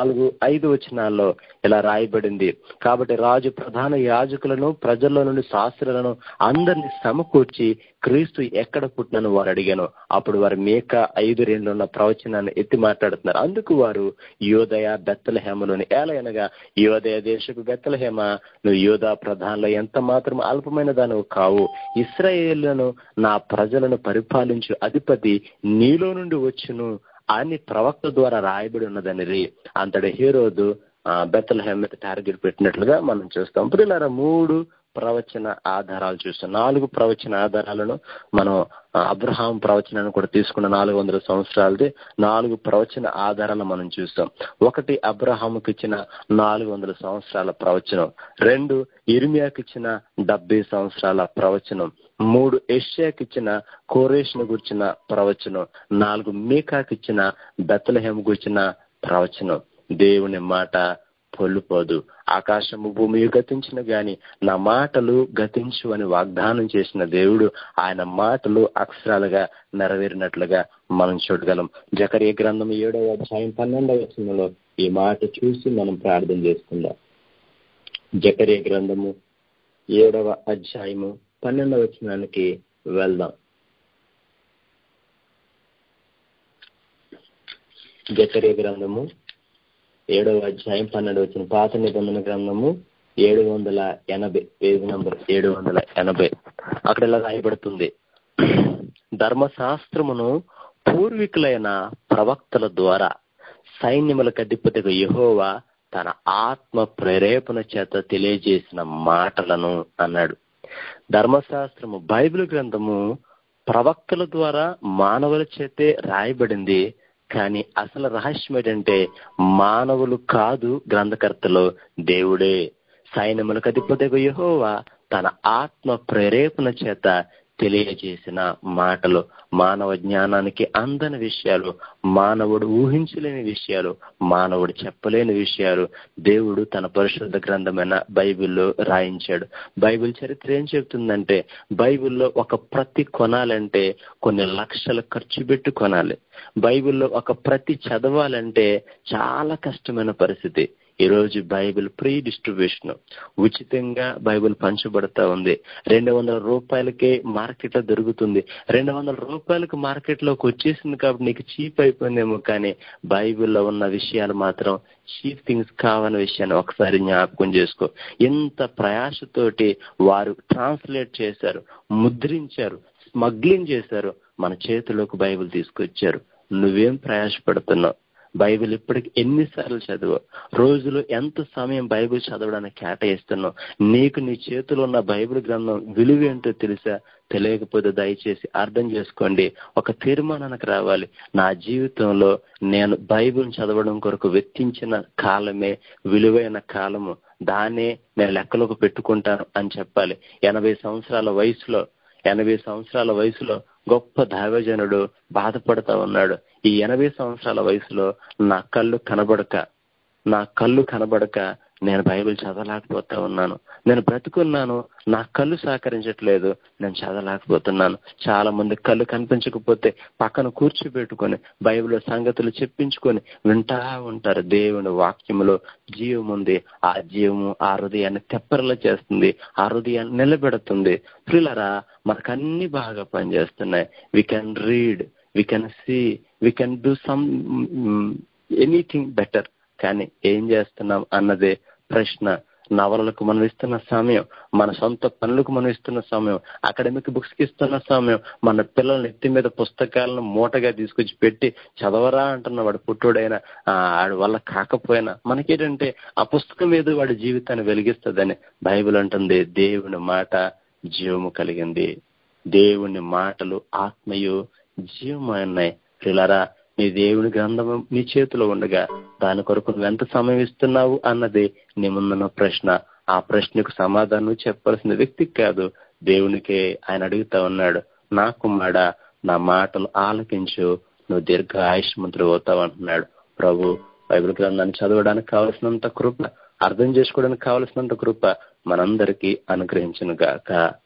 4-5 వచనాల్లో ఇలా రాయబడింది. కాబట్టి రాజు ప్రధాన యాజకులను ప్రజల్లో నుండి శాస్త్రులను అందరినీ సమకూర్చి క్రీస్తు ఎక్కడ పుట్టినని వారు అడిగాను. అప్పుడు వారు మీకా 5:2 ఉన్న ప్రవచనాన్ని ఎత్తి మాట్లాడుతున్నారు. అందుకు వారు యోదయ బెత్లెహేములోని ఏలయనగా యోదయ దేశపు బెత్లెహేమ, నువ్వు యోదా ప్రధానంలో ఎంత మాత్రం అల్పమైన దానివి కావు. ఇశ్రాయేలును నా ప్రజలను పరిపాలించు అధిపతి నీలో నుండి వచ్చును అని ప్రవక్త ద్వారా రాయబడి ఉన్నదని అంతటి హేరోదు బెత్లెహేం మీద టార్గెట్ పెట్టినట్లుగా మనం చూస్తాం. ప్రియులారా, 3 ప్రవచన ఆధారాలు చూస్తాం. 4 ప్రవచన ఆధారాలను మనం అబ్రహాం ప్రవచనాన్ని కూడా తీసుకున్న 400 సంవత్సరాలది 4 ప్రవచన ఆధారాలను మనం చూస్తాం. 1 అబ్రహాముకి ఇచ్చిన 400 సంవత్సరాల ప్రవచనం, 2 ఇర్మియాకి ఇచ్చిన 70 సంవత్సరాల ప్రవచనం, 3 యెషయాకిచ్చిన కోరేషును గుర్చిన ప్రవచనం, 4 మీకాకిచ్చిన బెత్లెహేము గుర్చిన ప్రవచనం. దేవుని మాట పొల్లిపోదు. ఆకాశము భూమి గతించిన గాని నా మాటలు గతించు అని వాగ్దానం చేసిన దేవుడు ఆయన మాటలు అక్షరాలుగా నెరవేరినట్లుగా మనం చూడగలం. జకరియా గ్రంథం 7వ అధ్యాయం 12వ వచనంలో ఈ మాట చూసి మనం ప్రార్థన చేసుకుందాం. జకరియా గ్రంథము 7వ అధ్యాయము 12వ వచనానికి వెళ్దాం. జకరియా గ్రంథము 7వ అధ్యాయం 12వ వచనం, పాత నిబంధన గ్రంథము 780, పేజీ నంబర్ 780. అక్కడ ఇలా రాయబడుతుంది, ధర్మశాస్త్రమును పూర్వీకులైన ప్రవక్తల ద్వారా సైన్యములకు అధిపతిగా యెహోవా తన ఆత్మ ప్రేరేపణ చేత తెలియజేసిన మాటలను అన్నాడు. ధర్మశాస్త్రము, బైబిల్ గ్రంథము ప్రవక్తల ద్వారా మానవుల చేతే రాయబడింది. కానీ అసలు రహస్యం ఏంటంటే మానవులు కాదు గ్రంథకర్తలు, దేవుడే. సైన్యములకు అధిపతిగా యెహోవా తన ఆత్మ ప్రేరేపణ చేత తెలియజేసిన మాటలు, మానవ జ్ఞానానికి అందని విషయాలు, మానవుడు ఊహించలేని విషయాలు, మానవుడు చెప్పలేని విషయాలు దేవుడు తన పరిశుద్ధ గ్రంథమైన బైబిల్లో రాయించాడు. బైబిల్ చరిత్ర ఏం చెప్తుందంటే, బైబిల్లో ఒక ప్రతి కొనాలంటే కొన్ని లక్షలు ఖర్చు పెట్టి కొనాలి. బైబిల్లో ఒక ప్రతి చదవాలంటే చాలా కష్టమైన పరిస్థితి. ఈరోజు బైబిల్ ఫ్రీ డిస్ట్రిబ్యూషన్, ఉచితంగా బైబిల్ పంచబడతా ఉంది. 200 రూపాయలకే మార్కెట్లో దొరుకుతుంది. 200 రూపాయలకు మార్కెట్లోకి వచ్చేసింది కాబట్టి నీకు చీప్ అయిపోయిందేమో, కానీ బైబిల్లో ఉన్న విషయాలు మాత్రం చీప్ థింగ్స్ కావని విషయాన్ని ఒకసారి జ్ఞాపకం చేసుకో. ఎంత ప్రయాసతోటి వారు ట్రాన్స్లేట్ చేశారు, ముద్రించారు, స్మగ్లింగ్ చేశారు, మన చేతిలోకి బైబిల్ తీసుకొచ్చారు. నువ్వేం ప్రయాసపడుతున్నావు? బైబిల్ ఇప్పటికి ఎన్నిసార్లు చదువు? రోజులో ఎంత సమయం బైబిల్ చదవడానికి కేటాయిస్తున్నావు? నీకు నీ చేతిలో ఉన్న బైబిల్ గ్రంథం విలువ ఏంటో తెలుసా? తెలియకపోతే దయచేసి అర్థం చేసుకోండి. ఒక తీర్మానానికి రావాలి. నా జీవితంలో నేను బైబిల్ చదవడం కొరకు వెచ్చించిన కాలమే విలువైన కాలము, దాన్నే నేను లెక్కలోకి పెట్టుకుంటాను అని చెప్పాలి. 80 సంవత్సరాల వయసులో గొప్ప దైవజనుడు బాధపడతా ఉన్నాడు. ఈ 80 సంవత్సరాల వయసులో నా కళ్ళు కనబడక నేను బైబిల్ చదవలేకపోతా ఉన్నాను. నేను బ్రతుకున్నాను, నా కళ్ళు సహకరించట్లేదు, నేను చదవలేకపోతున్నాను. చాలా మంది కళ్ళు కనిపించకపోతే పక్కన కూర్చోబెట్టుకొని బైబిల్ సంగతులు చెప్పించుకొని వింటా ఉంటారు. దేవుని వాక్యములో జీవం ఉంది. ఆ జీవము ఆ హృదయాన్ని తెప్పరలా చేస్తుంది, ఆ హృదయాన్ని నిలబెడుతుంది. ప్రియులారా, మనకు అన్ని బాగా పనిచేస్తున్నాయి. We can read, we can see, we can do some anything better. కానీ ఏం చేస్తున్నాం అన్నదే ప్రశ్న. నవలలకు మనం ఇస్తున్న సమయం, మన సొంత పనులకు మనం ఇస్తున్న సమయం, అకాడమిక్ బుక్స్ కి ఇస్తున్న సమయం, మన పిల్లల్ని ఎత్తి మీద పుస్తకాలను మూటగా తీసుకొచ్చి పెట్టి చదవరా అంటున్న వాడు పుట్టుడైనా ఆడి వల్ల కాకపోయినా మనకేంటంటే ఆ పుస్తకం మీద వాడి జీవితాన్ని వెలిగిస్తుందని బైబిల్ అంటుంది. దేవుని మాట జీవము కలిగింది. దేవుని మాటలు ఆత్మయు జీవమన్నాయి. పిల్లరా, నీ దేవుని గ్రంథము నీ చేతిలో ఉండగా దాని కొరకు నువ్వు ఎంత సమయం ఇస్తున్నావు అన్నది నీ ముందున్న ప్రశ్న. ఆ ప్రశ్నకు సమాధానం చెప్పాల్సిన వ్యక్తికి కాదు, దేవునికే ఆయన అడుగుతా ఉన్నాడు. నా కుమారుడా, నా మాటలు ఆలకించు, నువ్వు దీర్ఘ ఆయుష్మంతుడు అవుతావు అంటున్నాడు ప్రభు. బైబిల్ గ్రంథాన్ని చదవడానికి కావలసినంత కృప, అర్థం చేసుకోవడానికి కావలసినంత కృప మనందరికీ అనుగ్రహించును గాక.